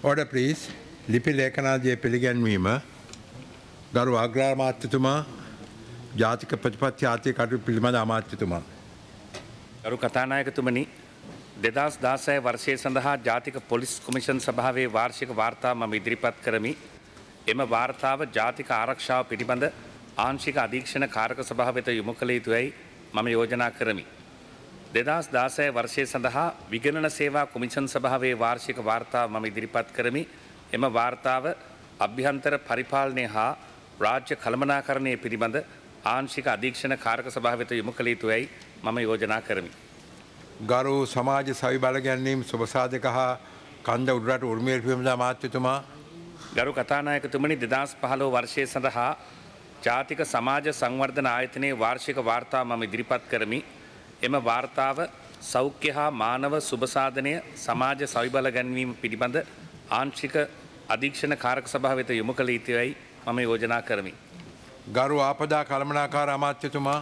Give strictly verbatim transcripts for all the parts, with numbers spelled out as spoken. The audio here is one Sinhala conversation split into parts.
Order please. ලිපි ලේඛනාදියේ පිළිගැන්වීම ගරු අග්‍රාමාත්‍යතුමා ජාතික ප්‍රතිපත්ති ආර්ථික කටයුතු පිළිබඳ අමාත්‍යතුමා. ගරු කතානායකතුමනි දෙදහස් දාසය වර්ෂය සඳහා ජාතික පොලිස් කොමිෂන් සභාවේ වාර්ෂික වාර්තා මම ඉදිරිපත් කරමි. එම වාර්තාව ජාතික ආරක්ෂාව පිළිබඳ ආංශික අධීක්ෂණ කාරක සභාව වෙත යොමු කළ යුතුයි මම යෝජනා කරමි. දෙදහස් දාසය වර්ෂය සඳහා විගණන සේවා කොමිෂන් සභාවේ වාර්ෂික වාර්තාව මම ඉදිරිපත් කරමි. එම වාර්තාව අභ්‍යන්තර පරිපාලනය හා රාජ්‍ය කළමනාකරණය පිළිබඳ ආංශික අධීක්ෂණ කාරක සභාව වෙත යොමු කළ යුතුයි මම යෝජනා කරමි. ගරු සමාජ සවි බල ගැන්වීම සුබසාධක හා කන්ද උඩරට උරුමය පිළිබඳ අමාත්‍යතුමා. ගරු කතානායකතුමනි දෙදහස් පහළොව වර්ෂය සඳහා ජාතික සමාජ සංවර්ධන ආයතනයේ වාර්ෂික වාර්තාව මම ඉදිරිපත් කරමි. එම වාර්තාව සෞඛ්‍ය හා මානව සුබසාධනය සමාජ සවි බල ගැන්වීම පිළිබඳ ආංශික අධීක්ෂණ කාරක සභාව වෙත යොමු කළ යුතුයි මම යෝජනා කරමි. ගරු ආපදා කළමනාකාර අමාත්‍යතුමා.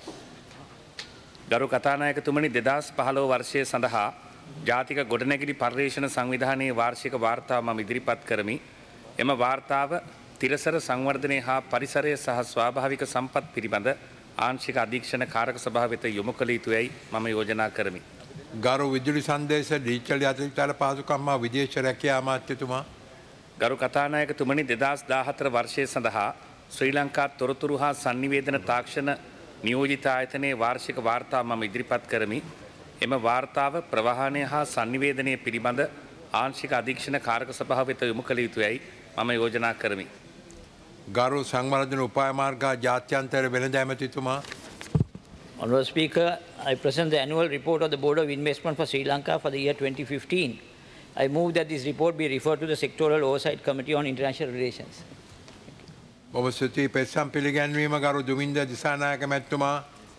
ගරු කතානායකතුමනි දෙදහස් පහළොව වර්ෂය සඳහා ජාතික ගොඩනැගිලි පර්යේෂණ සංවිධානයේ වාර්ෂික වාර්තාව මම ඉදිරිපත් කරමි. එම වාර්තාව තිරසර සංවර්ධනය හා පරිසරය සහ ස්වාභාවික සම්පත් පිළිබඳ ආංශික අධීක්ෂණ කාරක සභාව වෙත යොමු කළ යුතුයි මම යෝජනා කරමි. ගරු විදුලි සංදේශ ඩිජිටල් යතිවිතාල පහසුකම් හා විදේශ රැකියා අමාත්‍යතුමා. ගරු කතානායකතුමනි දෙදහස් දාහතර වර්ෂය සඳහා ශ්‍රී ලංකා තොරතුරු හා සංනිවේදන තාක්ෂණ නියෝජිත ආයතනයේ වාර්ෂික වාර්තාව මම ඉදිරිපත් කරමි. එම වාර්තාව ප්‍රවාහනය හා සංනිවේදනය පිළිබඳ ආංශික අධීක්ෂණ කාරක සභාව වෙත යොමු කළ යුතුයි මම යෝජනා කරමි. ගරු සංවර්ධන උපාය මාර්ග ජාත්‍යන්තර වෙළඳ ඇමතිතුමා. Honourable Speaker, I present the annual report of the Board of Investment for Sri Lanka for the year twenty fifteen. I move that this report be referred to the Sectoral Oversight Committee on International Relations. බොහොම ස්තුතියි පෙත්සම් පිළිගැන්වීම ගරු දුමින්ද දිසානායක මැතිතුමා.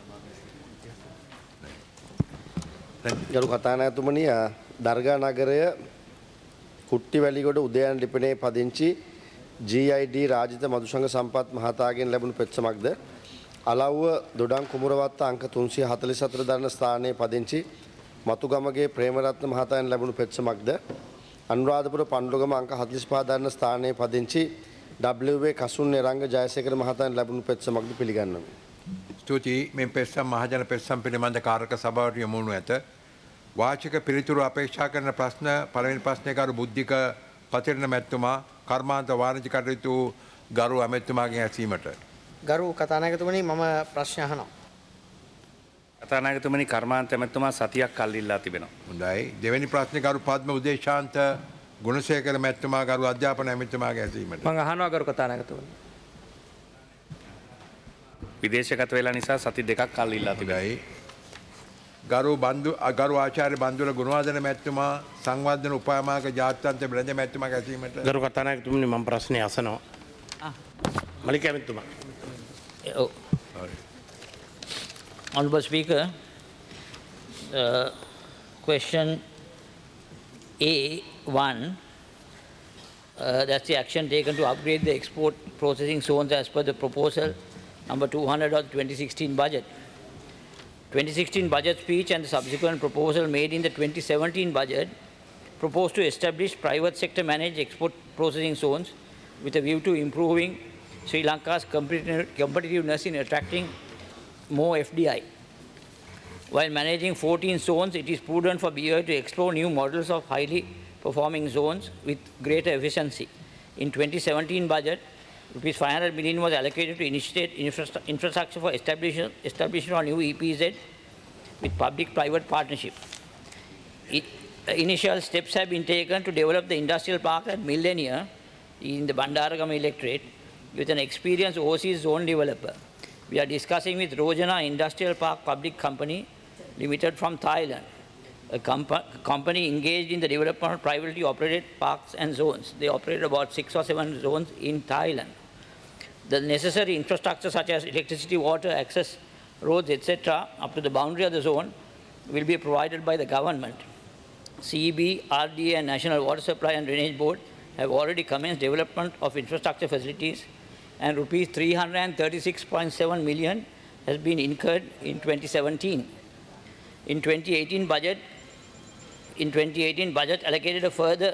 ගරු කතානායකතුමනි දර්ගා නගරය කුට්ටිවැලිගොඩ උදයන් ලිපිනේ පදිංචි ජී අයි ඩී රාජිත මදුසංග සම්පත් මහතාගෙන් ලැබුණු පෙත්සමක්ද අලව්ව දොඩම් කුමරවත්ත අංක තුන්සිය හතළිස් හතර දරන ස්ථානයේ පදිංචි මතුගමගේ ප්‍රේමරත්න මහතාගෙන් ලැබුණු පෙත්සමක්ද අනුරාධපුර පණ්ඩුගම අංක හතළිස් පහ දරන ස්ථානයේ පදිංචි ඩබ්ලිව් ඒ කසුන් නිරංග ජයසේකර මහතාගෙන් ලැබුණු පෙත්සමක්ද පිළිගන්නවා. ස්තුතියි මේ පෙත්සම් මහජන පෙත්සම් පිළිබඳ කාරක සභාවට යොමු වනු ඇත. වාචික පිළිතුරු අපේක්ෂා කරන ප්‍රශ්න පළවෙනි ප්‍රශ්නය ගරු බුද්ධික පතිරණ මැතිතුමා කර්මාන්ත වාණිජ්‍ය කටයුතු ගරු ඇමතිතුමාගෙන් ඇසීමට. ගරු කතානායකතුමනි මම ප්‍රශ්න අහනවා. කතානායකතුමනි කර්මාන්ත ඇමතිතුමා සතියක් කල් ඉල්ලා තිබෙනවා. හොඳයි. දෙවෙනි ප්‍රශ්නේ ගරු පද්ම උදේශාන්ත ගුණසේකර මැතිතුමා ගරු අධ්‍යාපන ඇමතිතුමාගෙන් ඇසීමට. මම අහනවා ගරු කතානායකතුමනි. විදේශගත වෙලා නිසා සති දෙකක් කල් ඉල්ලා තිබෙනවා. ගරු බන්දු ගරු ආචාර්ය බන්දුල ගුණවර්ධන මැතිතුමා සංවර්ධන උපායමාර්ග ජාත්‍යන්තර වෙළඳ මැතිතුමාගෙන් ඇසීමට. ගරු කතානායකතුමනි මම ප්‍රශ්නේ අසනවා. ආ. මලික ඇමතිතුමා. Oh. Honourable Speaker, uh, question A one, uh, that's the action taken to upgrade the export processing zones as per the proposal number two hundred of the twenty sixteen budget. twenty sixteen budget speech and the subsequent proposal made in the twenty seventeen budget proposed to establish private sector managed export processing zones with a view to improving Sri Lanka's competitiveness in attracting more F D I. While managing fourteen zones, it is prudent for B O I to explore new models of highly performing zones with greater efficiency. In twenty seventeen budget, rupees five hundred million was allocated to initiate infrastru infrastructure for establishment, establishment of new E P Z with public-private partnership. It, uh, initial steps have been taken to develop the industrial park at Millennia in the Bandaragama electorate with an experienced overseas zone developer. We are discussing with Rojana Industrial Park Public Company Limited from Thailand, a comp company engaged in the development of privately operated parks and zones. They operate about six or seven zones in Thailand. The necessary infrastructure such as electricity, water, access, roads, et cetera up to the boundary of the zone will be provided by the government. C E B, R D A and National Water Supply and Drainage Board have already commenced development of infrastructure facilities, and rupees three hundred thirty-six point seven million has been incurred in twenty seventeen. In twenty eighteen budget, in twenty eighteen budget allocated a further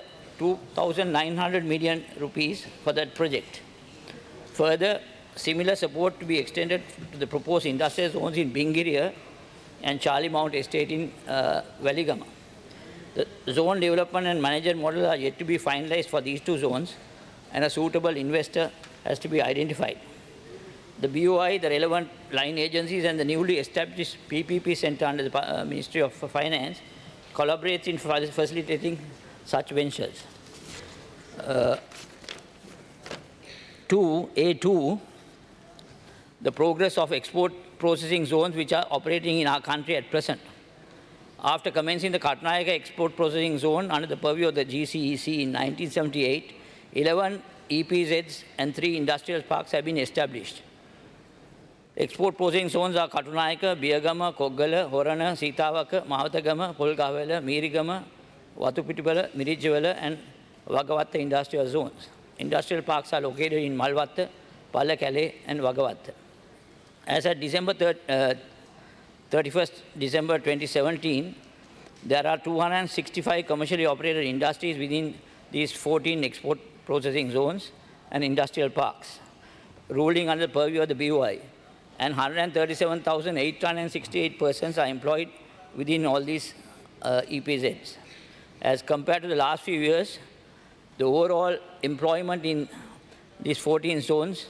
two thousand nine hundred million rupees for that project. Further, similar support to be extended to the proposed industrial zones in Bingiriya and Charlie Mount Estate in uh, Waligama. The zone development and management model are yet to be finalized for these two zones, and a suitable investor has to be identified. The B O I, the relevant line agencies, and the newly established P P P Center under the uh, Ministry of Finance collaborates in facilitating such ventures. Uh, two, A two, the progress of export processing zones which are operating in our country at present. After commencing the Katnayaka Export Processing Zone under the purview of the G C E C in nineteen seventy-eight, eleven E P Zs and three industrial parks have been established. Export processing zones are Katunayaka, Biyagama, Koggala, Horana, Sitawaka, Mahatagama, Polgawala, Mirigama, Watupitipala, Mirijawala, and Wagawatta industrial zones. Industrial parks are located in Malwatta, Palakale, and Wagawatta. As at December thirty-first December twenty seventeen, there are two hundred sixty-five commercially operated industries within these fourteen export processing zones and industrial parks, ruling under the purview of the B O I, and one hundred thirty-seven thousand eight hundred sixty-eight persons are employed within all these uh, E P Zs. As compared to the last few years, the overall employment in these fourteen zones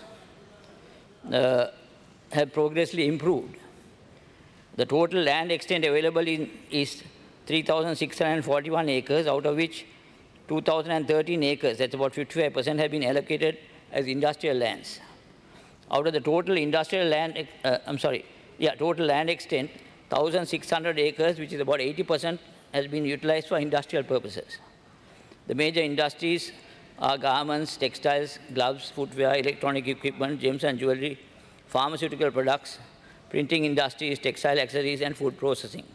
uh, have progressively improved. The total land extent available in, is three thousand six hundred forty-one acres, out of which two thousand thirteen acres, that's about fifty-five percent, have been allocated as industrial lands. Out of the total industrial land, uh, I'm sorry, yeah, total land extent, one thousand six hundred acres, which is about eighty percent, has been utilized for industrial purposes. The major industries are garments, textiles, gloves, footwear, electronic equipment, gems and jewelry, pharmaceutical products, printing industries, textile accessories, and food processing.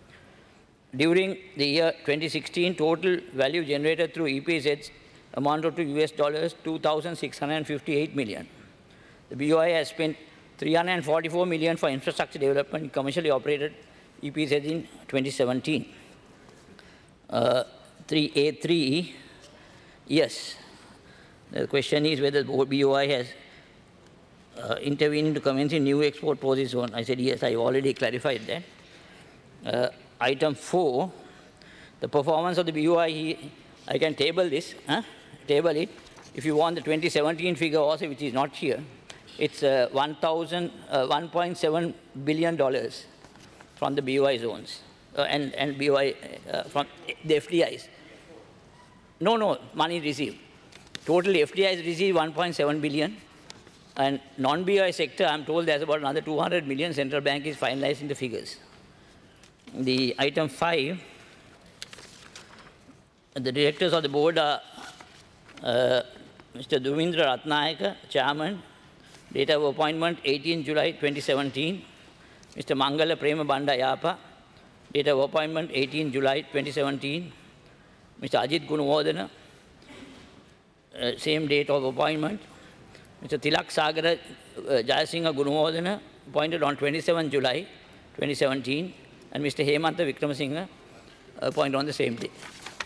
During the year twenty sixteen, total value generated through E P Zs amounted to U S dollars two thousand six hundred fifty-eight million. The B O I has spent three hundred forty-four million for infrastructure development in commercially operated E P Zs in twenty seventeen. Uh, three A three, yes. The question is whether the B O I has Uh, intervening to commence in new export process zone. I said yes, I already clarified that. Uh, item four, the performance of the B O I, he, I can table this, huh? table it. If you want the twenty seventeen figure also, which is not here, it's uh, one point seven billion dollars from the B O I zones uh, and, and B O I uh, from the F D Is. No, no, money received. Total F D Is received one point seven billion. And non-B O I sector, I'm told there's about another two hundred million. Central Bank is finalizing the figures. The item five, the directors of the board are uh, Mister Duvindra Ratnayaka, Chairman, date of appointment eighteenth July twenty seventeen. Mister Mangala Prema Banda Yapa, date of appointment eighteenth July twenty seventeen. Mister Ajit Gunawardena, uh, same date of appointment. Mister Tilak Sagar uh, Jayasinghe Gunawardena, appointed on twenty-seventh July twenty seventeen, and Mister Hemantha Wickramasinghe, appointed on the same day.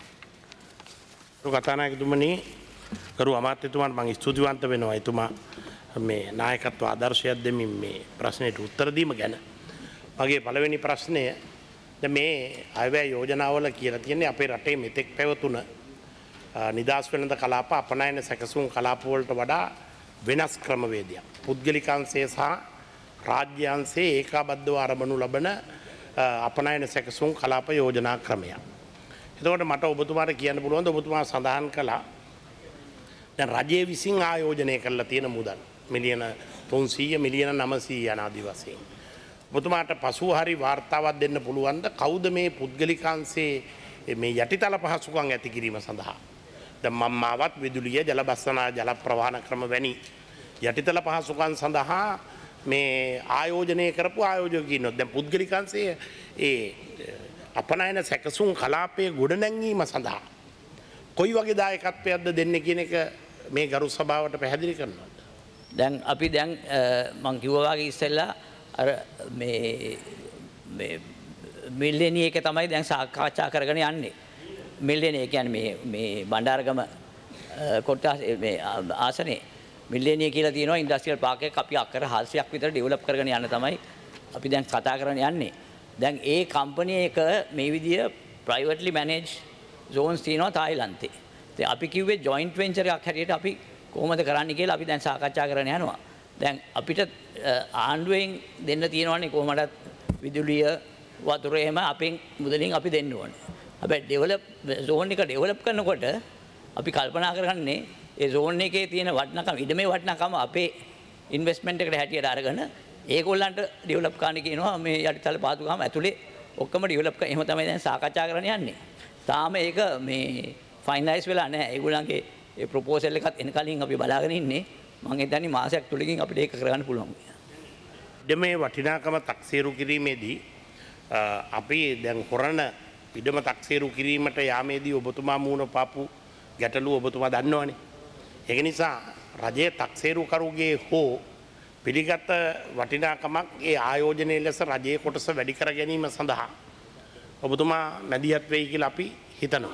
කතානායකතුමනි කරු අමාත්‍යතුමාට මම ස්තුතිවන්ත වෙනවා එතුමා මේ නායකත්ව ආදර්ශයක් දෙමින් මේ ප්‍රශ්නෙට උත්තර දීම ගැන. මගේ පළවෙනි ප්‍රශ්නය දැන් මේ අයවැය යෝජනාවල කියලා තියෙන්නේ අපේ රටේ මෙතෙක් පැවතුන නිදාස් වෙළඳ කලාප අපනයන සැකසුම් කලාප වලට වඩා වෙනස් ක්‍රමවේදයක්. පුද්ගලිකාංශය සහ රාජ්‍යාංශයේ ඒකාබද්ධව ආරම්භනු ලබන අපනයන සැකසුම් කලාප යෝජනා ක්‍රමයක්. එතකොට මට ඔබතුමාට කියන්න පුළුවන් ද ඔබතුමා සඳහන් කළා දැන් රජයේ විසින් ආයෝජනය කරලා තියෙන මුදල් මිලියන තුන්සීය මිලියන නවසීය යන ආදි වශයෙන්. ඔබතුමාට පසුව හරි වාර්තාවක් දෙන්න පුළුවන්ද කවුද මේ පුද්ගලිකාංශයේ මේ යටිතල පහසුකම් ඇති කිරීම සඳහා දැන් මම්මාවත් විදුලිය ජල බස්සනා ජල ප්‍රවාහන ක්‍රම වැනි යටිතල පහසුකම් සඳහා මේ ආයෝජනය කරපු ආයෝජකයින්වත් දැන් පුද්ගලිකාංශයේ ඒ අපනයන සැකසුම් කලාපයේ ගොඩනැංවීම සඳහා කොයි වගේ දායකත්වයක්ද දෙන්නේ කියන එක මේ ගරු සභාවට පැහැදිලි කරනවද? දැන් අපි දැන් මම කිව්වා වගේ ඉස්සෙල්ලා අර මේ මේ මිල්ලෙනි එක තමයි දැන් සාකච්ඡා කරගෙන යන්නේ. මිල්ලියන ඒ කියන්නේ මේ මේ බණ්ඩාරගම කොට්ටාස මේ ආසනේ මිල්ලියනිය කියලා තියෙනවා ඉන්ඩස්ට්‍රියල් පාක් එකක් අපි අක්කර හතලිසයක් විතර ඩෙවලොප් කරගෙන යන්න තමයි අපි දැන් කතා කරගෙන යන්නේ. දැන් ඒ කම්පැනි එක මේ විදිය ප්‍රයිවට්ලි මැනේජ් zones තියෙනවා තායිලන්තේ. ඉතින් අපි කිව්වේ ජොයින්ට් වෙන්චර් එකක් හැටියට අපි කොහොමද කරන්න කියලා අපි දැන් සාකච්ඡා කරගෙන යනවා. දැන් අපිට ආණ්ඩුවෙන් දෙන්න තියෙනවානේ කොහොමදත් විදුලිය වතුර එහෙම අපෙන් මුදලින් අපි දෙන්න ඕනේ. හැබැයි ඩෙවලොප් zone එක ඩෙවලොප් කරනකොට අපි කල්පනා කරන්නේ ඒ zone එකේ තියෙන වටිනාකම ඉඩමේ වටිනාකම අපේ ඉන්වෙස්ට්මන්ට් එකට හැටියට අරගෙන ඒගොල්ලන්ට ඩෙවලොප් කරන්න කියනවා මේ යටිතල පාදුකාම ඇතුලේ ඔක්කොම ඩෙවලොප් කරන එහෙම තමයි දැන් සාකච්ඡා කරන්න යන්නේ. තාම ඒක මේ ෆයිනලයිස් වෙලා නැහැ. ඒගොල්ලන්ගේ ඒ ප්‍රොපෝසල් එකත් එන කලින් අපි බලාගෙන ඉන්නේ. මම හිතන්නේ මාසයක් තුලකින් අපිට ඒක කරගන්න පුළුවන්. ඉඩමේ වටිනාකම තක්සේරු කිරීමේදී අපි දැන් හොරණ ඉඩම තක්සේරු කිරීමට යාමේදී ඔබතුමා මූණ පාපු ගැටලුව ඔබතුමා දන්නවනේ. ඒක නිසා රජයේ තක්සේරුකරුගේ හෝ පිළිගත් වටිනාකමක් ඒ ආයෝජනයේ ලෙස රජයේ කොටස වැඩි කර ගැනීම සඳහා ඔබතුමා මැදිහත් වෙයි කියලා අපි හිතනවා.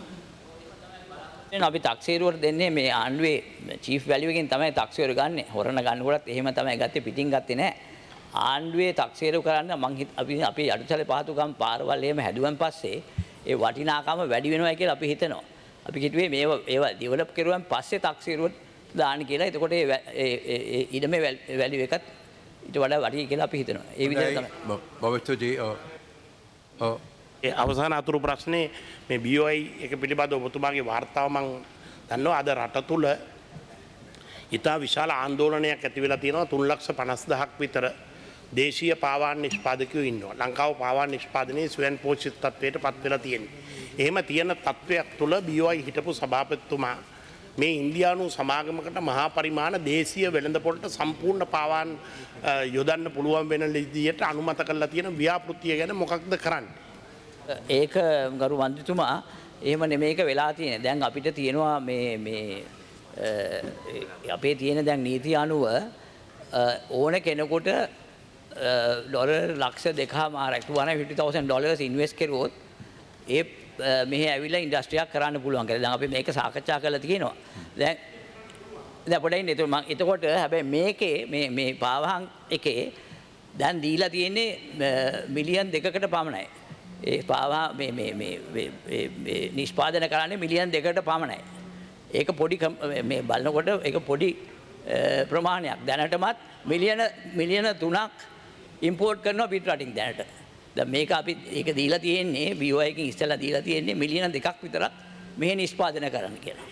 අපි තක්සේරුවට දෙන්නේ මේ ආණ්ඩුවේ චීෆ් වැලියු එකෙන් තමයි තක්සේරු ගන්නෙ. හොරණ ගන්නකොටත් එහෙම තමයි ගත්තේ පිටින් ගත්තේ නෑ. ආණ්ඩුවේ තක්සේරු කරන්න මං අපි අපි අඩුතලේ පහතුකම් පාරවල් එහෙම හැදුවන් පස්සේ ඒ වටිනාකම වැඩි වෙනවා කියලා අපි හිතනවා. අපි කිව්වේ මේව ඒවා ඩෙවලොප් කරුවන් පස්සේ තක්සේරුවට දාන්න කියලා. එතකොට ඒ ඉඩමේ වැලියු එකත් ඊට වඩා වැඩි කියලා අපි හිතනවා. ඒ විදිහට තමයි. බොබස්තුජී ඔව්. ඔව්. ඒ අවසාන අතුරු ප්‍රශ්නේ මේ බී ඔ අයි එක පිළිබඳව ඔබතුමාගේ වාර්තාව මම දන්නවා අද රට තුල ඉතා විශාල ආందోලනයක් ඇති වෙලා තියෙනවා තුන් ලක්ෂ පනස් දහසක් විතර දේශීය පාවාන් නිෂ්පාදකයෝ ඉන්නවා. ලංකාව පාවාන් නිෂ්පාදනයේ ස්වයං පෝෂිත තත්ත්වයට පත් වෙලා තියෙනවා. එහෙම තියෙන තත්ත්වයක් තුල බී ඔ අයි හිටපු සභාපතිතුමා මේ ඉන්දියානු සමාගමකට මහා පරිමාණ දේශීය වෙළඳපොළට සම්පූර්ණ පාවාන් යොදන්න පුළුවන් වෙන විදියට අනුමත කරලා තියෙන ව්‍යාපෘතිය ගැන මොකක්ද කරන්නේ? ඒක ගරු මන්ත්‍රීතුමා එහෙම නෙමේක වෙලා තියෙන්නේ. දැන් අපිට තියෙනවා මේ මේ අපේ තියෙන දැන් නීති අනුව ඕන කෙනෙකුට ඩොලර් ලක්ෂ දෙකමාරක් two hundred fifty thousand dollars invest කරුවොත් ඒ මෙහි ඇවිල්ලා ඉන්ඩස්ට්‍රියක් කරන්න පුළුවන් කියලා. දැන් අපි මේක සාකච්ඡා කරලා තියෙනවා. දැන් දැන් පොඩ්ඩක් ඉන්න. ඒතකොට මම එතකොට හැබැයි මේකේ මේ මේ පාවහන් එකේ දැන් දීලා තියෙන්නේ මිලියන් දෙකකට පමණයි. ඒ පාවා මේ මේ මේ නිෂ්පාදන කරන්නේ මිලියන් දෙකකට පමණයි. ඒක පොඩි මේ බලනකොට ඒක පොඩි ප්‍රමාණයක්. දැනටමත් මිලියන මිලියන තුනක් ඉම්පෝර්ට් කරනවා පිට රටින් දැනට. දැන් මේක අපි ඒක දීලා තියෙන්නේ බී ඔ අයි එකකින් ඉස්සෙල්ලා දීලා තියෙන්නේ මිලියන දෙකක් විතරක් මෙහි නිෂ්පාදනය කරන්න කියලා.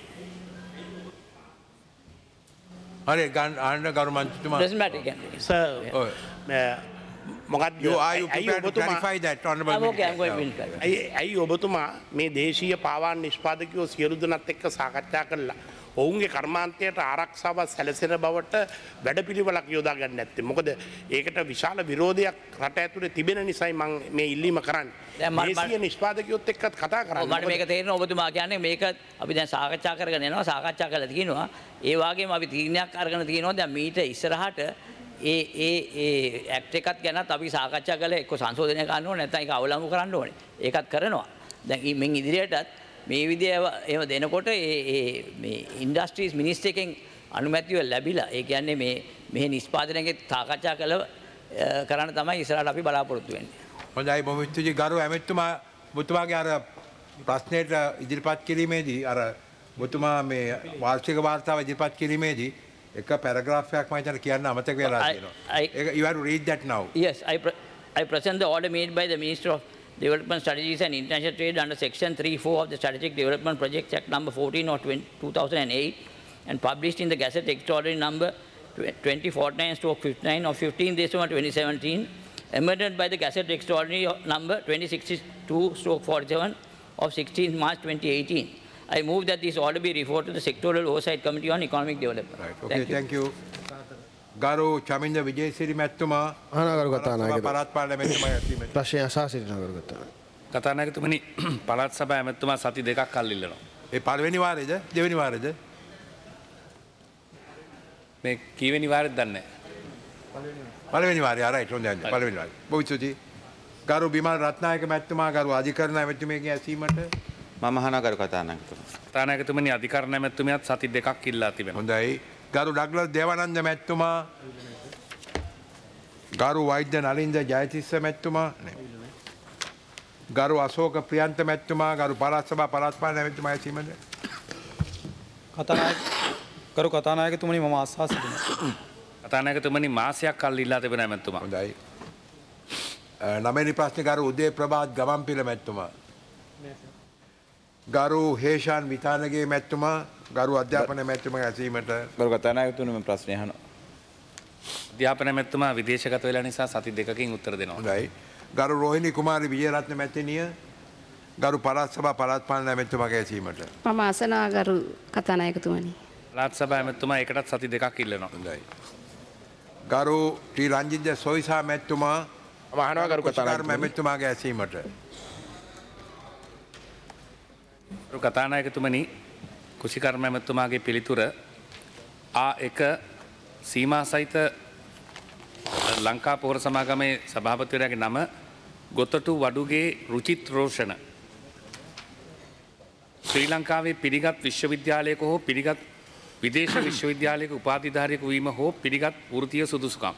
හරි ගන්න ආන්න ගරු මන්ත්‍රීතුමා. Doesn't matter again. සර් මොකක්ද You are you prepared to clarify that honorable I'm okay, I'm going minister? to ඇයි ඇයි ඔබතුමා මේ දේශීය පාවාන් නිෂ්පාදකයෝ සියලු දෙනාත් එක්ක සාකච්ඡා කළා ඔවුන්ගේ කර්මාන්තයට ආරක්ෂාව සැලසෙන බවට වැඩපිළිවෙලක් යොදා ගන්න නැත්තේ? මොකද ඒකට විශාල විරෝධයක් රට ඇතුලේ තිබෙන නිසායි මම මේ ඉල්ලීම කරන්නේ. දේශීය නිෂ්පාදකයොත් එක්කත් කතා කරන්න. මට මේක තේරෙනවා ඔබතුමා කියන්නේ මේක අපි දැන් සාකච්ඡා කරගෙන යනවා සාකච්ඡා කරලා තියෙනවා. ඒ වගේම අපි තීරණයක් අරගෙන තියෙනවා දැන් මීට ඉස්සරහට ඒ ඒ ඒ ඇක්ට් එකත් ගැනත් අපි සාකච්ඡා කළා එක්ක සංශෝධනය කරන්න ඕනේ නැත්නම් ඒක අවලංගු කරන්න ඕනේ. ඒකත් කරනවා. දැන් මින් ඉදිරියටත් මේ විදිය එහෙම දෙනකොට ඒ ඒ මේ ඉන්ඩස්ට්‍රීස් මිනිස්ටර් එකෙන් අනුමැතිය ලැබිලා ඒ කියන්නේ මේ මේ නිෂ්පාදනයේ සාකච්ඡා කළ කරන්න තමයි ඉස්සරහට අපි බලාපොරොත්තු වෙන්නේ. හොඳයි බොමුතුජී ගරු ඇමතුමා මුතුමාගේ අර ප්‍රශ්නයට ඉදිරිපත් කිරීමේදී අර මුතුමා මේ වාර්ෂික වාර්තාව ඉදිරිපත් කිරීමේදී එක පැරග්‍රාෆ් එකක් මම හිතන්නේ කියන්න අමතක වෙලා තියෙනවා. ඒක you have to read that now. Yes, I pre I present the order made by the Minister of Development Strategies and International Trade under Section three four of the Strategic Development Projects Act number fourteen of two thousand eight and published in the Gazette Extraordinary number twenty forty-nine fifty-nine of fifteenth December twenty seventeen, amended by the Gazette Extraordinary number twenty sixty-two forty-seven of sixteenth March twenty eighteen. I move that this order be referred to the Sectoral Oversight Committee on Economic Development. Right. Okay, thank you. ගරු චමින්ද විජේසිරි මැතිතුමා අනාගරු කතානායක පළාත් පාර්ලිමේන්තුවේ ඇතුළේ ප්‍රශ්නය අසා සිටිනවා ගරු කතානායක. කතානායකතුමනි පළාත් සභාව ඇමතුමා සති දෙකක් කල් ඉල්ලනවා. ඒ පළවෙනි වාරේද දෙවෙනි වාරේද මේ කීවෙනි වාරෙද දන්නේ නැහැ. පළවෙනි වාරේ ආරයි හොඳයි පළවෙනි වාරේ. බොවිසුජි ගරු බිමල් රත්නායක මැතිතුමා ගරු අධිකරණ ඇමතුමේගේ ඇසීමට මම අහනවා ගරු කතානායකතුමනි. කතානායකතුමනි අධිකරණ ඇමැතුමියත් සති දෙකක් ඉල්ලා තිබෙනවා. හොඳයි. ගරු ඩග්ලස් දේවානන්ද මැතිතුමා, ගරු වෛද්‍ය නලින්ද ජයතිස්ස මැතිතුමා, ගරු අශෝක ප්‍රියන්ත මැතිතුමා, ගරු පළාත් සභා පළාත් පාලන මැතිතුමා ඇසීමද? කතානායක ගරු කතානායකතුමනි මම අස්සා සිටිනවා. කතානායකතුමනි මාසයක් කල් ඉල්ලා තිබෙන ඇමැතුමා. හොඳයි. නවවෙනි ප්‍රශ්නේ ගරු උදේ ප්‍රභාත් ගමන්පිල මැතිතුමා. ගරු හේෂාන් විතානගේ මැතිතුමා, ගරු අධ්‍යාපන මැතිතුමා ඇසීමට. ගරු කතානායකතුමනි මම ප්‍රශ්නය අහනවා. අධ්‍යාපන ඇමැතුමා විදේශගත වෙලා නිසා සති දෙකකින් උත්තර දෙනවා. හොඳයි. ගරු රෝහිණී කුමාරි විජේරත්න මැතිණිය, ගරු පළාත් සභා පළාත් පාලන මැතිතුමාගේ ඇසීමට. මම අසනවා ගරු කතානායකතුමනි. පළාත් සභා ඇමැතුමා ඒකටත් සති දෙකක් ඉල්ලනවා. හොඳයි. ගරු ටී රංජිත් සොයිසා මැතිතුමා, මම අහනවා ගරු කතානායකතුමනි. මැතිතුමාගේ ඇසීමට. ගරු කතානායකතුමනි, කුෂිකර්ම ඇමැතුමාගේ පිළිතුර ආ එක සීමා සහිත ලංකා පොහොර සමාගමේ සභාපතිවරයාගේ නම ගොතටු වඩුගේ රුචිත් රෝෂණ. ශ්‍රී ලංකාවේ පිළිගත් විශ්වවිද්‍යාලයක හෝ පිළිගත් විදේශ විශ්වවිද්‍යාලයක උපාධිධාරියෙකු වීම හෝ පිළිගත් වෘත්තීය සුදුසුකම්.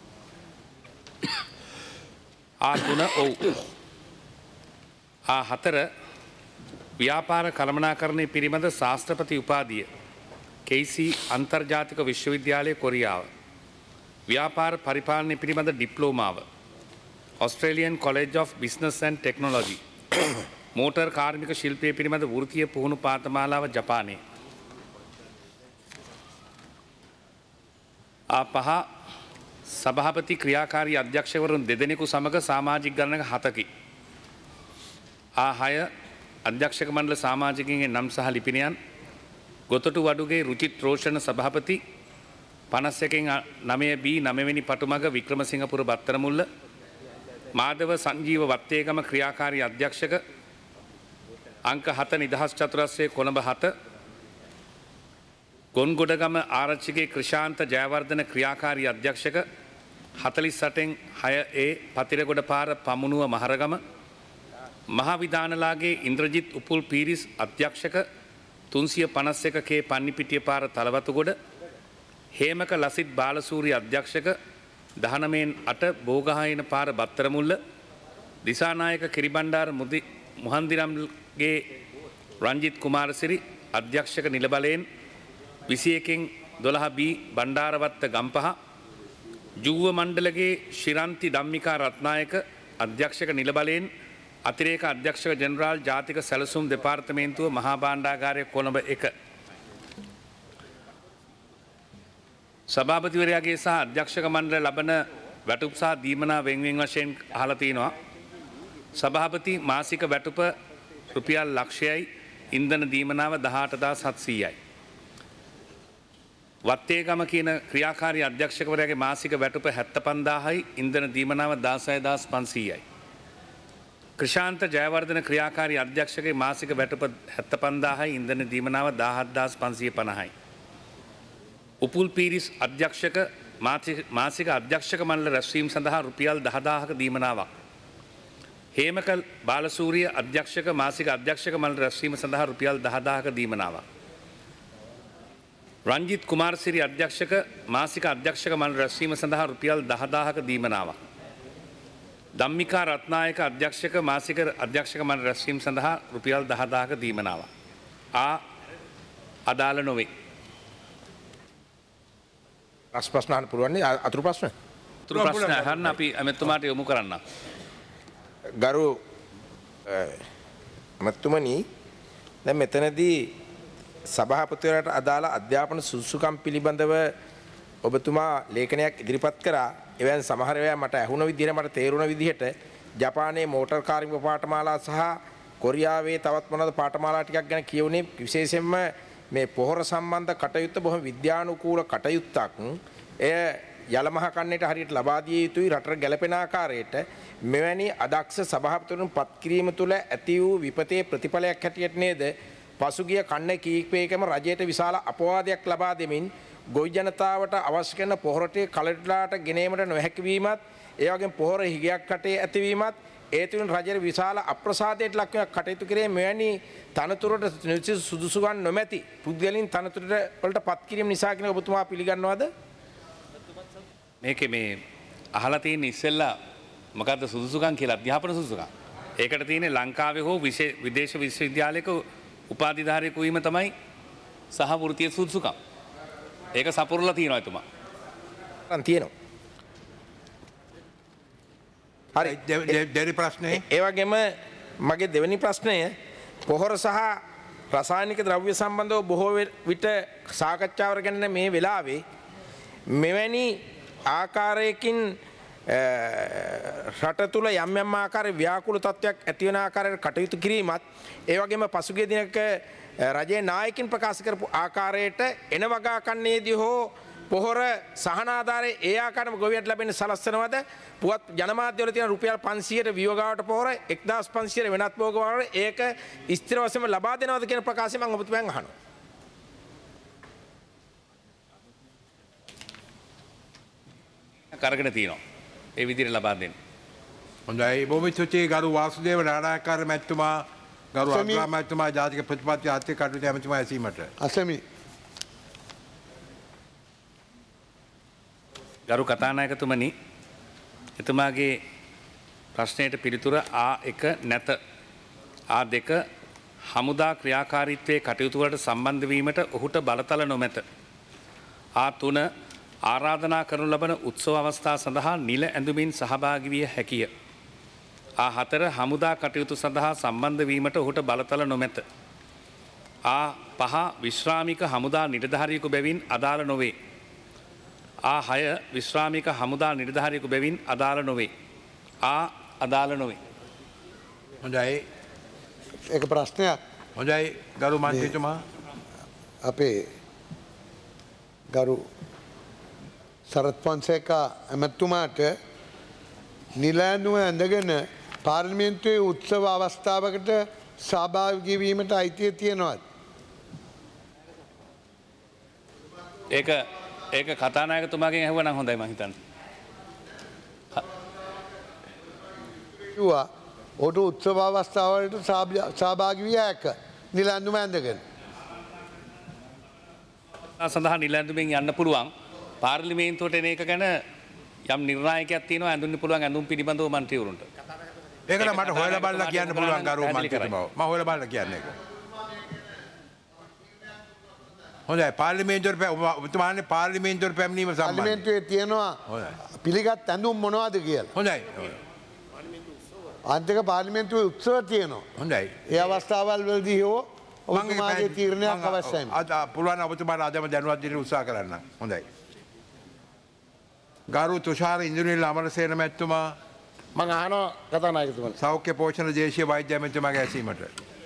ආ තුන ඔව්. ආ හතර ව්‍යාපාර කළමනාකරණය පිළිබඳ ශාස්ත්‍රපති උපාධිය කේසී අන්තර්ජාතික විශ්වවිද්‍යාලය කොරියාව. ව්‍යාපාර පරිපාලනය පිළිබඳ ඩිප්ලෝමාව Australian college of business and technology. Motor කාර්මික ශිල්පය පිළිබඳ වෘත්තීය පුහුණු පාඨමාලාව ජපානයේ. ආ පහ සභාපති ක්‍රියාකාරී අධ්‍යක්ෂකවරුන් දෙදෙනෙකු සමග සමාජික ගණනක හතකි. ආ හය අධ්‍යක්ෂක මණ්ඩල සමාජිකයන්ගේ නම් සහ ලිපිනයන් ගොතටු වඩුගේ රුචිත් රෝෂණ සභාපති පනස් එකෙන් නවය බී නවවෙනි පටුමග වික්‍රමසිංහපුර බත්තරමුල්ල මාධව සංජීව වත්තේගම ක්‍රියාකාරී අධ්‍යක්ෂක අංක හත නිදහස් චතුරස්‍රයේ කොළඹ හත ගොන්ගොඩගම ආරච්චිගේ ක්‍රිෂාන්ත ජයවර්ධන ක්‍රියාකාරී අධ්‍යක්ෂක හතලිස් අටෙන් හය ඒ පතිරගොඩ පාර පමුණුව මහරගම මහාවිධානලාගේ ඉන්ද්‍රජිත් උපුල් පීරිස් අධ්‍යක්ෂක තුන්සිය පනස් එක කේ පන්නිපිටිය පාර තලවතුගොඩ හේමක ලසිත් බාලසූරි අධ්‍යක්ෂක දහනමයෙන් අට බෝගහයන පාර බත්තරමුල්ල දිසානායක කිරිබණ්ඩාර මුදි මුහන්දිරම්ගේ රංජිත් කුමාරසිරි අධ්‍යක්ෂක නිලබලයෙන් විසි එකෙන් දොළහ බී බණ්ඩාරවත්ත ගම්පහ ජූව මණ්ඩලගේ ශිරන්ති ධම්මිකා රත්නායක අධ්‍යක්ෂක නිලබලයෙන් අතිරේක අධ්‍යක්ෂක ජනරාල් ජාතික සැලසුම් දෙපාර්තමේන්තුව මහා භාණ්ඩාගාරය කොළඹ එක. සභාපතිවරයාගේ සහ අධ්‍යක්ෂක මණ්ඩල ලබන වැටුප් සහ දීමනා වෙන්වෙන් වශයෙන් අහලා තිනවා. සභාපති මාසික වැටුප රුපියල් ලක්ෂයයි ඉන්ධන දීමනාව දහඅට හදාස් හත්සීයයි. වත්තේගම කියන ක්‍රියාකාරී අධ්‍යක්ෂකවරයාගේ මාසික වැටුප හැත්තෑ පන්දාහයි ඉන්ධන දීමනාව දාසය හදාස් පන්සීයයි. ක්‍රිෂාන්ත ජයවර්ධන ක්‍රියාකාරී අධ්‍යක්ෂකගේ මාසික වැටුප හැත්තෑ පන්දාහයි ඉන්ධන දීමනාව දාහත් හදාස් පන්සිය පනහයි. උපුල් පීරිස් අධ්‍යක්ෂක මාසික අධ්‍යක්ෂක මණ්ඩල රැස්වීම සඳහා රුපියල් දහදාහක දීමනාවක්. හේමක බාලසූරිය අධ්‍යක්ෂක මාසික අධ්‍යක්ෂක මණ්ඩල රැස්වීම සඳහා රුපියල් දහදාහක දීමනාවක්. රංජිත් කුමාරසිරි අධ්‍යක්ෂක මාසික අධ්‍යක්ෂක මණ්ඩල රැස්වීම සඳහා රුපියල් දහදාහක දීමනාවක්. ධම්මිකා රත්නායක අධ්‍යක්ෂක මාසික අධ්‍යක්ෂක මණ්ඩල රැස්වීම සඳහා රුපියල් දහදාහක දීමනාවක්. ආ අදාළ නොවේ. ප්‍රශ්න අහන්න පුළුවන් නේ අතුරු ප්‍රශ්න? අතුරු ප්‍රශ්න අහන්න අපි ඇමතුමාට යොමු කරන්න. ගරු මැතිතුමනි, දැන් මෙතනදී සභාපතිවරයාට අදාළ අධ්‍යාපන සුදුසුකම් පිළිබඳව ඔබතුමා ලේඛනයක් ඉදිරිපත් කරා. එවැන් සමහර ඒවා මට ඇහුණ විදිහට මට තේරුණ විදිහට ජපානයේ මෝටර් කාර්මික පාඨමාලා සහ කොරියාවේ තවත් මොනවාද පාඨමාලා ටිකක් ගැන කියවුනේ. විශේෂයෙන්ම මේ පොහොර සම්බන්ධ කටයුත්ත බොහොම විද්‍යානුකූල කටයුත්තක්. එය යලමහ කන්නේට හරියට ලබා දිය යුතුයි රටට ගැළපෙන ආකාරයට. මෙවැනි අදක්ෂ සභාපතිවරුන් පත් කිරීම තුළ ඇති වූ විපතේ ප්‍රතිඵලයක් හැටියට නේද පසුගිය කන්න කීපයකම රජයට විශාල අපවාදයක් ලබා දෙමින් ගොවි ජනතාවට අවශ්‍ය කරන පොහොර ටික කලටලාට ගෙනීමට නොහැකි වීමත් ඒ වගේම පොහොර හිගයක් කටේ ඇතිවීමත් ඒ තුලින් රජයේ විශාල අප්‍රසාදයට ලක් වෙන කටයුතු කිරීම මෙවැනි තනතුරට සුදුසුකම් නොමැති පුද්ගලයන් තනතුරට වලට පත් කිරීම නිසා කියන ඔබතුමා පිළිගන්නවද? මේකේ මේ අහලා තියෙන ඉස්සෙල්ලා මොකද්ද සුදුසුකම් කියලා අධ්‍යාපන සුදුසුකම්. ඒකට තියෙන්නේ ලංකාවේ හෝ විදේශ විශ්වවිද්‍යාලයක උපාධිධාරියෙකු වීම තමයි සහ වෘත්තීය සුදුසුකම්. ඒක සපුරලා තියෙනවා එතුමා. අන් තියෙනවා. හරි දෙවි ප්‍රශ්නේ. ඒ වගේම මගේ දෙවෙනි ප්‍රශ්නය පොහොර සහ රසායනික ද්‍රව්‍ය සම්බන්ධව බොහෝ විට සාකච්ඡාවර ගැන මේ වෙලාවේ මෙවැනි ආකාරයකින් රට තුළ යම් යම් ආකාරයේ ව්‍යාකූල තත්ත්වයක් ඇති වෙන ආකාරයට කටයුතු කිරීමත් ඒ වගේම පසුගිය දිනක රජයේ නායකින් ප්‍රකාශ කරපු ආකාරයට එන වගා කන්නේදී හෝ පොහොර සහන ආධාරයේ ඒ ආකාරම ගොවියට ලැබෙන සලස්වනවද? පුවත් ජනමාධ්‍යවල තියෙන රුපියල් පන්සියයට වියෝගාවට පොහොර එක්දාස් පන්සියයට වෙනත් භෝගවලට ඒක ස්ථිර වශයෙන්ම ලබා දෙනවද කියන ප්‍රකාශය මම ඔබතුමෙන් අහනවා. කරගෙන තියෙනවා. ඒ විදිහට ලබා දෙන්න. හොඳයි බොහොම ස්තුතියි ගරු වාසුදේව නානායක්කාර මැතිතුමා ගරු අග්‍රා මැතිතුමා ජාතික ප්‍රතිපත්ති ආර්ථික කටයුතු ඇමතිතුමා ඇසීමට. අසමි. ගරු කතානායකතුමනි එතුමාගේ ප්‍රශ්නයට පිළිතුර ආ එක නැත. ආ දෙක හමුදා ක්‍රියාකාරීත්වයේ කටයුතු වලට සම්බන්ධ වීමට ඔහුට බලතල නොමැත. ආ තුන ආරාධනා කරනු ලබන උත්සව අවස්ථා සඳහා නිල ඇඳුමින් සහභාගී විය හැකිය. ආ හතර හමුදා කටයුතු සඳහා සම්බන්ධ වීමට ඔහුට බලතල නොමැත. ආ පහ විශ්‍රාමික හමුදා නිලධාරියෙකු බැවින් අදාළ නොවේ. ආ හය විශ්‍රාමික හමුදා නිලධාරියෙකු බැවින් අදාළ නොවේ. ආ අදාළ නොවේ. හොඳයි. ඒක ප්‍රශ්නයක්. හොඳයි ගරු මන්ත්‍රීතුමා. අපේ ගරු සරත් ෆොන්සේකා ඇමතුමාට නිල ඇඳුම ඇඳගෙන පාර්ලිමේන්තුවේ උත්සව අවස්ථාවකට සහභාගී වීමට අයිතිය තියෙනවද? ඒක ඒක කතානායකතුමාගෙන් ඇහුවනම් හොඳයි මම හිතන්නේ. කිව්වා ඔහුට උත්සව අවස්ථාවලට සහභාගී විය හැක නිල ඇඳුම ඇඳගෙන. සඳහා නිල ඇඳුමින් යන්න පුළුවන්. පාර්ලිමේන්තුවට එන එක ගැන යම් නිර්ණායකයක් තියෙනවා ඇඳුම්නි පුළුවන් ඇඳුම් පිළිබඳව මන්ත්‍රීවරුන්ට. ඒකට මට හොයලා බලලා කියන්න පුළුවන් ගරු මන්ත්‍රීතුමා. මම හොයලා බලලා කියන්නේ ඒක. හොඳයි පාර්ලිමේන්තුවට ඔබතුමානේ පාර්ලිමේන්තුවට පැමිණීම සම්බන්ධ. පාර්ලිමේන්තුවේ තියෙනවා පිළිගත් ඇඳුම් මොනවද කියලා. හොඳයි. අන්තික පාර්ලිමේන්තුවේ උත්සව තියෙනවා. හොඳයි. ඒ අවස්ථාවල් වලදී හෝ ඔබතුමාගේ තීරණයක් අවශ්‍යයි. අද පුළුවන් ඔබතුමාට අදම දැනුවත් දෙන්න උත්සාහ කරන්න. හොඳයි. ගරු තුෂාර ඉන්ද්‍රනිල් අමරසේන මැතිතුමා මම අහනවා කතානායකතුමනි. සෞඛ්‍ය පෝෂණ දේශීය වෛද්‍ය ඇමතිතුමාගේ ඇසීමට.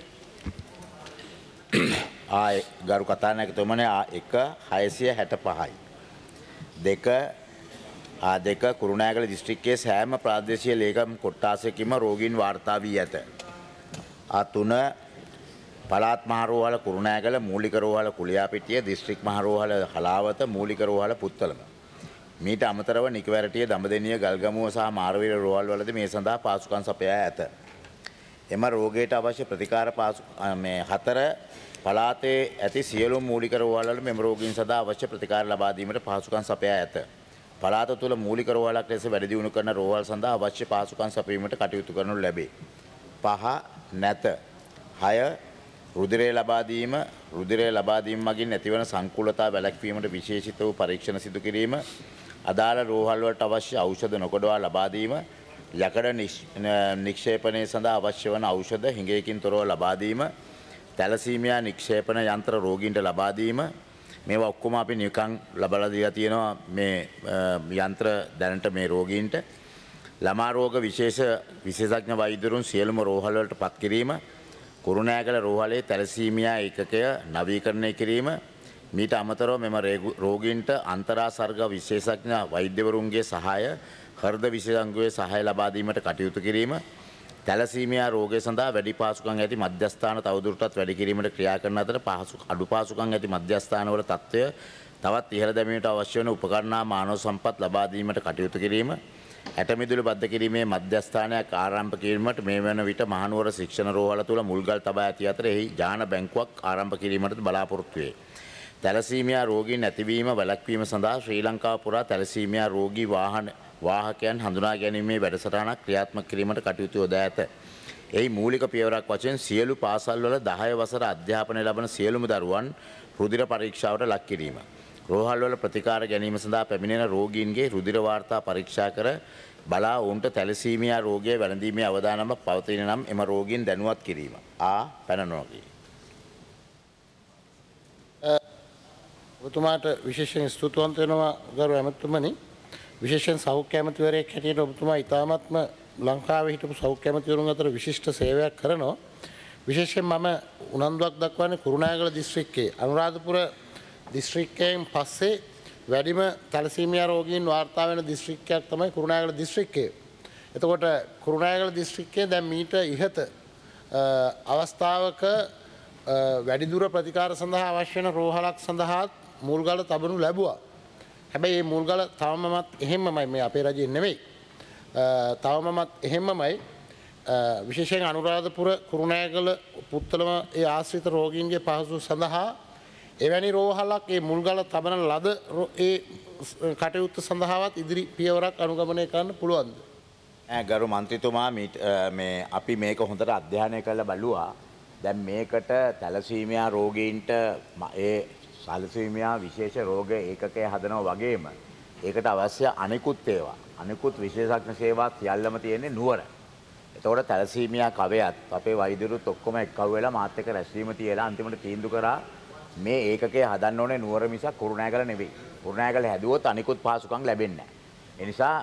ආ ගරු කතානායකතුමනි ආ එක හයසිය හැට පහයි. දෙක ආ දෙක කුරුණෑගල දිස්ත්‍රික්කයේ සෑම ප්‍රාදේශීය ලේකම් කොට්ටාසයකින්ම රෝගීන් වාර්තා වී ඇත. ආ තුන පළාත් මහරෝහල කුරුණෑගල මූලික රෝහල කුලියාපිටිය දිස්ත්‍රික් මහරෝහල හලාවත මූලික රෝහල පුත්තලම. මීට අමතරව නිකවැරටිය දඹදෙනිය ගල්ගමුව සහ මාරවීර රෝහල් වලදී මේ සඳහා පාසුකම් සපයා ඇත. එම රෝගයට අවශ්‍ය ප්‍රතිකාර පාසු මේ හතර පළාතේ ඇති සියලුම මූලික රෝහල් වල මෙම රෝගීන් සඳහා අවශ්‍ය ප්‍රතිකාර ලබා දීමට පහසුකම් සපයා ඇත. පළාත තුළ මූලික රෝහලක් ලෙස වැඩ දියුණු කරන රෝහල් සඳහා අවශ්‍ය පහසුකම් සපයීමට කටයුතු කරනු ලැබේ. පහ නැත. හය රුධිරය ලබා දීම රුධිරය ලබා දීම මගින් ඇතිවන සංකූලතා වැළැක්වීමට විශේෂිත වූ පරීක්ෂණ සිදු කිරීම අදාළ රෝහල් වලට අවශ්‍ය ඖෂධ නොකඩවා ලබා දීම යකඩ නික්ෂේපනය සඳහා අවශ්‍ය වන ඖෂධ හිඟයකින් තොරව ලබා දීම තැලසීමියා නික්ෂේපන යන්ත්‍ර රෝගීන්ට ලබා දීම මේවා ඔක්කොම අපි නිකන් ලබලා දීලා තියෙනවා මේ යන්ත්‍ර දැනට මේ රෝගීන්ට ළමා රෝග විශේෂ විශේෂඥ වෛද්‍යවරුන් සියලුම රෝහල් වලට පත් කිරීම කුරුණෑගල රෝහලේ තැලසීමියා ඒකකය නවීකරණය කිරීම මීට අමතරව මෙම රෝගීන්ට අන්තරාසර්ග විශේෂඥ වෛද්‍යවරුන්ගේ සහාය හෘද විශේෂඥගේ සහාය ලබා දීමට කටයුතු කිරීම තැලසීමියා රෝගය සඳහා වැඩි පහසුකම් ඇති මධ්‍යස්ථාන තවදුරටත් වැඩි කිරීමට ක්‍රියා කරන අතර පහසු අඩුපාසුකම් ඇති මධ්‍යස්ථානවල තත්ත්වය තවත් ඉහළ දැමීමට අවශ්‍ය වන උපකරණ හා මානව සම්පත් ලබා දීමට කටයුතු කිරීම, ඇටමිදුළු බද්ධ කිරීමේ මධ්‍යස්ථානයක් ආරම්භ කිරීමට මේ වන විට මහනුවර ශික්ෂණ රෝහල තුළ මුල්ගල් තබා ඇති අතර එහි ජාන බැංකුවක් ආරම්භ කිරීමට බලාපොරොත්තු වේ. තැලසීමියා රෝගීන් නැතිවීම වැළැක්වීම සඳහා ශ්‍රී ලංකාව පුරා තැලසීමියා රෝගී වාහන වාහකයන් හඳුනා ගැනීමේ වැඩසටහනක් ක්‍රියාත්මක කිරීමට කටයුතු යොදා ඇත. එහි මූලික පියවරක් වශයෙන් සියලු පාසල්වල දහය වසර අධ්‍යාපනය ලබන සියලුම දරුවන් රුධිර පරීක්ෂාවට ලක් කිරීම. රෝහල්වල ප්‍රතිකාර ගැනීම සඳහා පැමිණෙන රෝගීන්ගේ රුධිර වාර්තා පරීක්ෂා කර බලා ඔවුන්ට තැලසීමියා රෝගය වැළඳීමේ අවදානමක් පවතින නම් එම රෝගීන් දැනුවත් කිරීම. ආ පැන නොගී. ඔබතුමාට විශේෂයෙන් ස්තුතිවන්ත වෙනවා ගරු ඇමතුමනි. විශේෂයෙන් සෞඛ්‍ය ඇමතිවරයෙක් හැටියට ඔබතුමා ඉතාමත්ම ලංකාවේ හිටපු සෞඛ්‍ය ඇමතිවරුන් අතර විශිෂ්ට සේවයක් කරනවා. විශේෂයෙන් මම උනන්දුවක් දක්වන්නේ කුරුණෑගල දිස්ත්‍රික්කයේ අනුරාධපුර දිස්ත්‍රික්කයෙන් පස්සේ වැඩිම තැලසීමියා රෝගීන් වාර්තා වෙන දිස්ත්‍රික්කයක් තමයි කුරුණෑගල දිස්ත්‍රික්කය. එතකොට කුරුණෑගල දිස්ත්‍රික්කයේ දැන් මීට ඉහත අවස්ථාවක වැඩිදුර ප්‍රතිකාර සඳහා අවශ්‍ය වෙන රෝහලක් සඳහා මුල්ගල තබනු ලැබුවා. හැබැයි මේ මුල්ගල තවමත් එහෙම්මමයි, මේ අපේ රජයේ නෙවෙයි. තවමත් එහෙම්මමයි. විශේෂයෙන් අනුරාධපුර කුරුණෑගල පුත්තලම ඒ ආශ්‍රිත රෝගීන්ගේ පහසු සඳහා එවැනි රෝහලක් ඒ මුල්ගල තබන ලද ඒ කටයුත්ත සඳහාවත් ඉදිරි පියවරක් අනුගමනය කරන්න පුළුවන්ද? ගරු මන්ත්‍රීතුමා මේ අපි මේක හොඳට අධ්‍යයනය කරලා බලුවා. දැන් මේකට තැලසීමියා රෝගීන්ට ඒ තැලසීමියා විශේෂ රෝග ඒකකය හදනවා වගේම ඒකට අවශ්‍ය අනිකුත් ඒවා අනිකුත් විශේෂඥ සේවා සියල්ලම තියෙන්නේ නුවර. එතකොට තැලසීමියා කවයත් අපේ වෛද්‍යවරුත් ඔක්කොම එක්කව වෙලා මාත් එක්ක රැස්වීම තියලා අන්තිමට තීන්දුව කරා මේ ඒකකය හදන්න ඕනේ නුවර මිසක් කුරුණෑගල නෙවෙයි. කුරුණෑගල හැදුවොත් අනිකුත් පහසුකම් ලැබෙන්නේ නැහැ. ඒ නිසා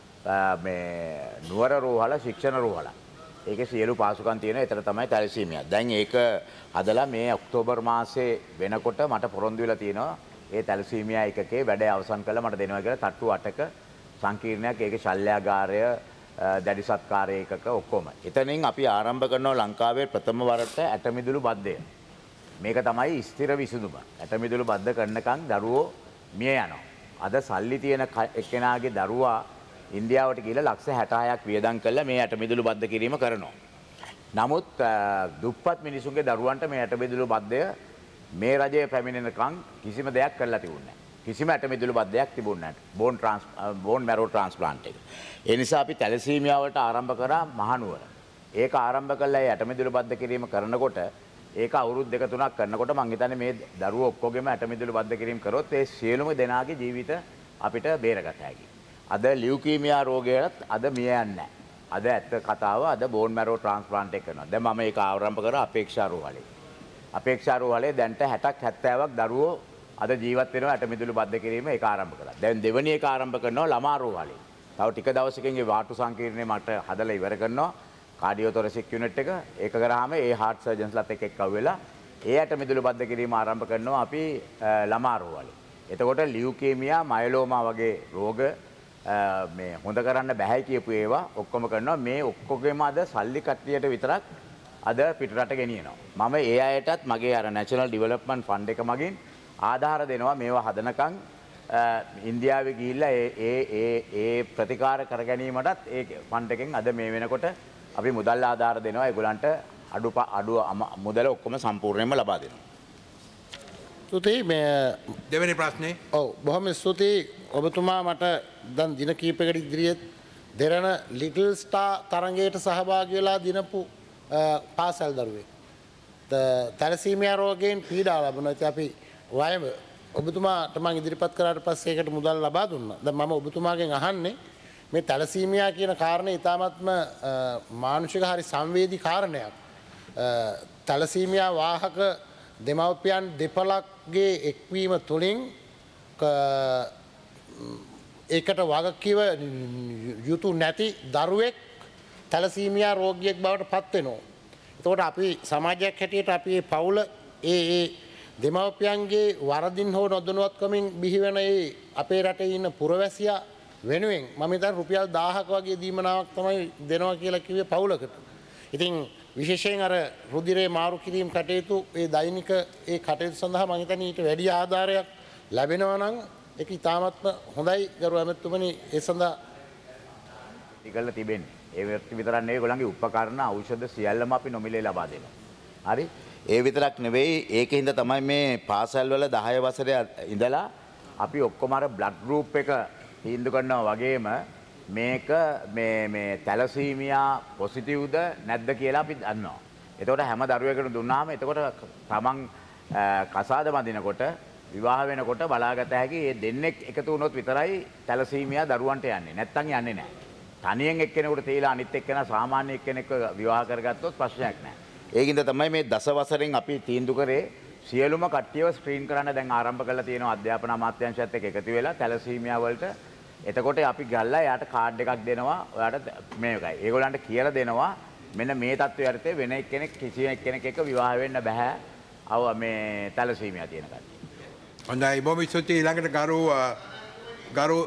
මේ නුවර රෝහල ශික්ෂණ රෝහල. ඒකේ සියලු පහසුකම් තියෙනවා. ඒතර තමයි තැලසීමියා. දැන් ඒක හදලා මේ ඔක්තෝබර් මාසේ වෙනකොට මට පොරොන්දු වෙලා තියෙනවා. ඒ තැලසීමියා එකකේ වැඩ අවසන් කළා මට දෙනවා කියලා තට්ටු අටක සංකීර්ණයක් ඒකේ ශල්‍යාගාරය දැඩි සත්කාර ඒකක ඔක්කොම. එතනින් අපි ආරම්භ කරනවා ලංකාවේ ප්‍රථම වරට ඇටමිදුළු බද්ධය. මේක තමයි ස්ථිර විසඳුම. ඇටමිදුළු බද්ධ කරනකන් දරුවෝ මිය යනවා. අද සල්ලි තියෙන එක්කෙනාගේ දරුවා ඉන්දියාවට ගිහිල්ලා ලක්ෂ හැටහයක් වියදම් කරලා මේ ඇටමිදුළු බද්ධ කිරීම කරනවා. නමුත් දුප්පත් මිනිසුන්ගේ දරුවන්ට මේ ඇටමිදුළු බද්ධය මේ රජයේ පැමිණෙනකන් කිසිම දෙයක් කරලා තිබුණේ නැහැ. කිසිම ඇටමිදුළු බද්ධයක් තිබුණේ නැහැ. Bone trans bone marrow transplant එක. ඒ නිසා අපි තැලසීමියා වලට ආරම්භ කරා මහනුවර. ඒක ආරම්භ කළා ඒ ඇටමිදුළු බද්ධ කිරීම කරනකොට ඒක අවුරුදු දෙක තුනක් කරනකොට මං හිතන්නේ මේ දරුවෝ ඔක්කොගෙම ඇටමිදුළු බද්ධ කිරීම කරොත් ඒ සියලුම දෙනාගේ ජීවිත අපිට බේරගත හැකියි. අද ලියුකීමියා රෝගයත් අද මිය යන්නේ නැහැ. අද ඇත්ත කතාව අද බෝන් මැරෝ ට්‍රාන්ස්ප්ලාන්ට් එක කරනවා. දැන් මම ඒක ආරම්භ කරා අපේක්ෂා රෝහලේ. අපේක්ෂා රෝහලේ දැන්ට හැටක් හැත්තෑවක් දරුවෝ අද ජීවත් වෙනවා ඇටමිදුළු බද්ධ කිරීම ඒක ආරම්භ කළා. දැන් දෙවෙනි එක ආරම්භ කරනවා ළමා රෝහලේ. තව ටික දවසකින් ඒ වාටු සංකීර්ණය මට හදලා ඉවර කරනවා. කාඩියෝතොරසික් යුනිට් එක ඒක කරාම ඒ හાર્ට් සර්ජන්ස්ලාත් එක්ක එක්කව වෙලා ඒ ඇටමිදුළු බද්ධ කිරීම ආරම්භ කරනවා අපි ළමා රෝහලේ. එතකොට ලියුකේමියා මයලෝමා වගේ රෝග මේ හොඳ කරන්න බෑ කියපු ඒවා ඔක්කොම කරනවා. මේ ඔක්කොගෙම අද සල්ලි කට්ටියට විතරක් අද පිටරට ගෙනියනවා. මම ඒ අයටත් මගේ අර නැෂනල් ඩිවෙලොප්මන්ට් ෆන්ඩ් එක මගින් ආධාර දෙනවා මේවා හදනකන් ඉන්දියාවේ ගිහිල්ලා ඒ ඒ ඒ ඒ ප්‍රතිකාර කර ගැනීමටත් ඒ ෆන්ඩ් එකෙන් අද මේ වෙනකොට අපි මුදල් ආධාර දෙනවා ඒගොල්ලන්ට අඩු අඩු මුදල ඔක්කොම සම්පූර්ණයෙන්ම ලබා දෙනවා. ස්තුතියි. මේ දෙවෙනි ප්‍රශ්නේ. ඔව් බොහොම ස්තුතියි ඔබතුමා මට දැන් දින කීපයකට ඉදිරියේ දෙරණ ලිටල් ස්ටාර් තරඟයට සහභාගී වෙලා දිනපු පාසල් දරුවෙක්. තැලසීමියා රෝගයෙන් පීඩා ලබනවා. ඉතින් අපි වයම ඔබතුමාට මම ඉදිරිපත් කරාට පස්සේ ඒකට මුදල් ලබා දුන්නා. දැන් මම ඔබතුමාගෙන් අහන්නේ මේ තැලසීමියා කියන කාරණේ ඉතාමත්ම මානසික හරි සංවේදී කාරණයක්. තැලසීමියා වාහක දෙමව්පියන් දෙපළක්ගේ එක්වීම තුළින් ඒකට වගකිව යුතු නැති දරුවෙක් තැලසීමියා රෝගියෙක් බවට පත් වෙනවා. එතකොට අපි සමාජයක් හැටියට අපි මේ පවුල ඒ ඒ දෙමව්පියන්ගේ වරදින් හෝ නොදැනුවත්කමින් බිහිවෙන ඒ අපේ රටේ ඉන්න පුරවැසියා වෙනුවෙන් මම හිතන්නේ රුපියල් දහයක් වගේ දීමනාවක් තමයි දෙනවා කියලා කිව්වේ පවුලකට. ඉතින් විශේෂයෙන් අර රුධිරේ මාරු කිරීම කටයුතු ඒ දෛනික ඒ කටයුතු සඳහා මම හිතන්නේ ඊට වැඩි ආධාරයක් ලැබෙනවා නම් ඒක ඉතාමත්ම හොඳයි ගරු ඇමතුමනි ඒ සඳහා ඉකල්ලා තිබෙන්නේ. ඒ විතරක් නෙවෙයි ඒගොල්ලන්ගේ උපකරණ ඖෂධ සියල්ලම අපි නොමිලේ ලබා දෙනවා. හරි? ඒ විතරක් නෙවෙයි ඒකින්ද තමයි මේ පාසල් වල දහය වසරේ ඉඳලා අපි ඔක්කොම අර බ්ලඩ් ගෲප් එක තීන්දුව කරනවා වගේම මේක මේ මේ තැලසීමියා පොසිටිව්ද නැද්ද කියලා අපි දන්නවා. එතකොට හැම දරුවෙකුට දුන්නාම එතකොට තමන් කසාද බඳිනකොට විවාහ වෙනකොට බලාගත හැකි මේ දෙන්නෙක් එකතු වුණොත් විතරයි තැලසීමියා දරුවන්ට යන්නේ. නැත්තම් යන්නේ නැහැ. තනියෙන් එක්කෙනෙකුට තීලා අනිත් එක්කෙනා සාමාන්‍ය එක්කෙනෙක්ව විවාහ කරගත්තොත් ප්‍රශ්නයක් නැහැ. ඒකින්ද තමයි මේ දස වසරෙන් අපි තීන්දුව කරේ සියලුම කට්ටියව ස්ක්‍රීන් කරන්න දැන් ආරම්භ කරලා තියෙනවා අධ්‍යාපන අමාත්‍යාංශයත් එක්ක එකතු වෙලා තැලසීමියා වලට. එතකොට අපි ගල්ලා එයාට කාඩ් එකක් දෙනවා. ඔයාට මේකයි. ඒගොල්ලන්ට කියලා දෙනවා මෙන්න මේ තත්ත්වය යටතේ වෙන එක්කෙනෙක් කිසි එක්කෙනෙක් එක්ක විවාහ වෙන්න බෑ. අව මේ තැලසීමියා තියෙන කට්ටිය. හොඳයි බොහොම ස්තුතියි. ඊළඟට ගරු ගරු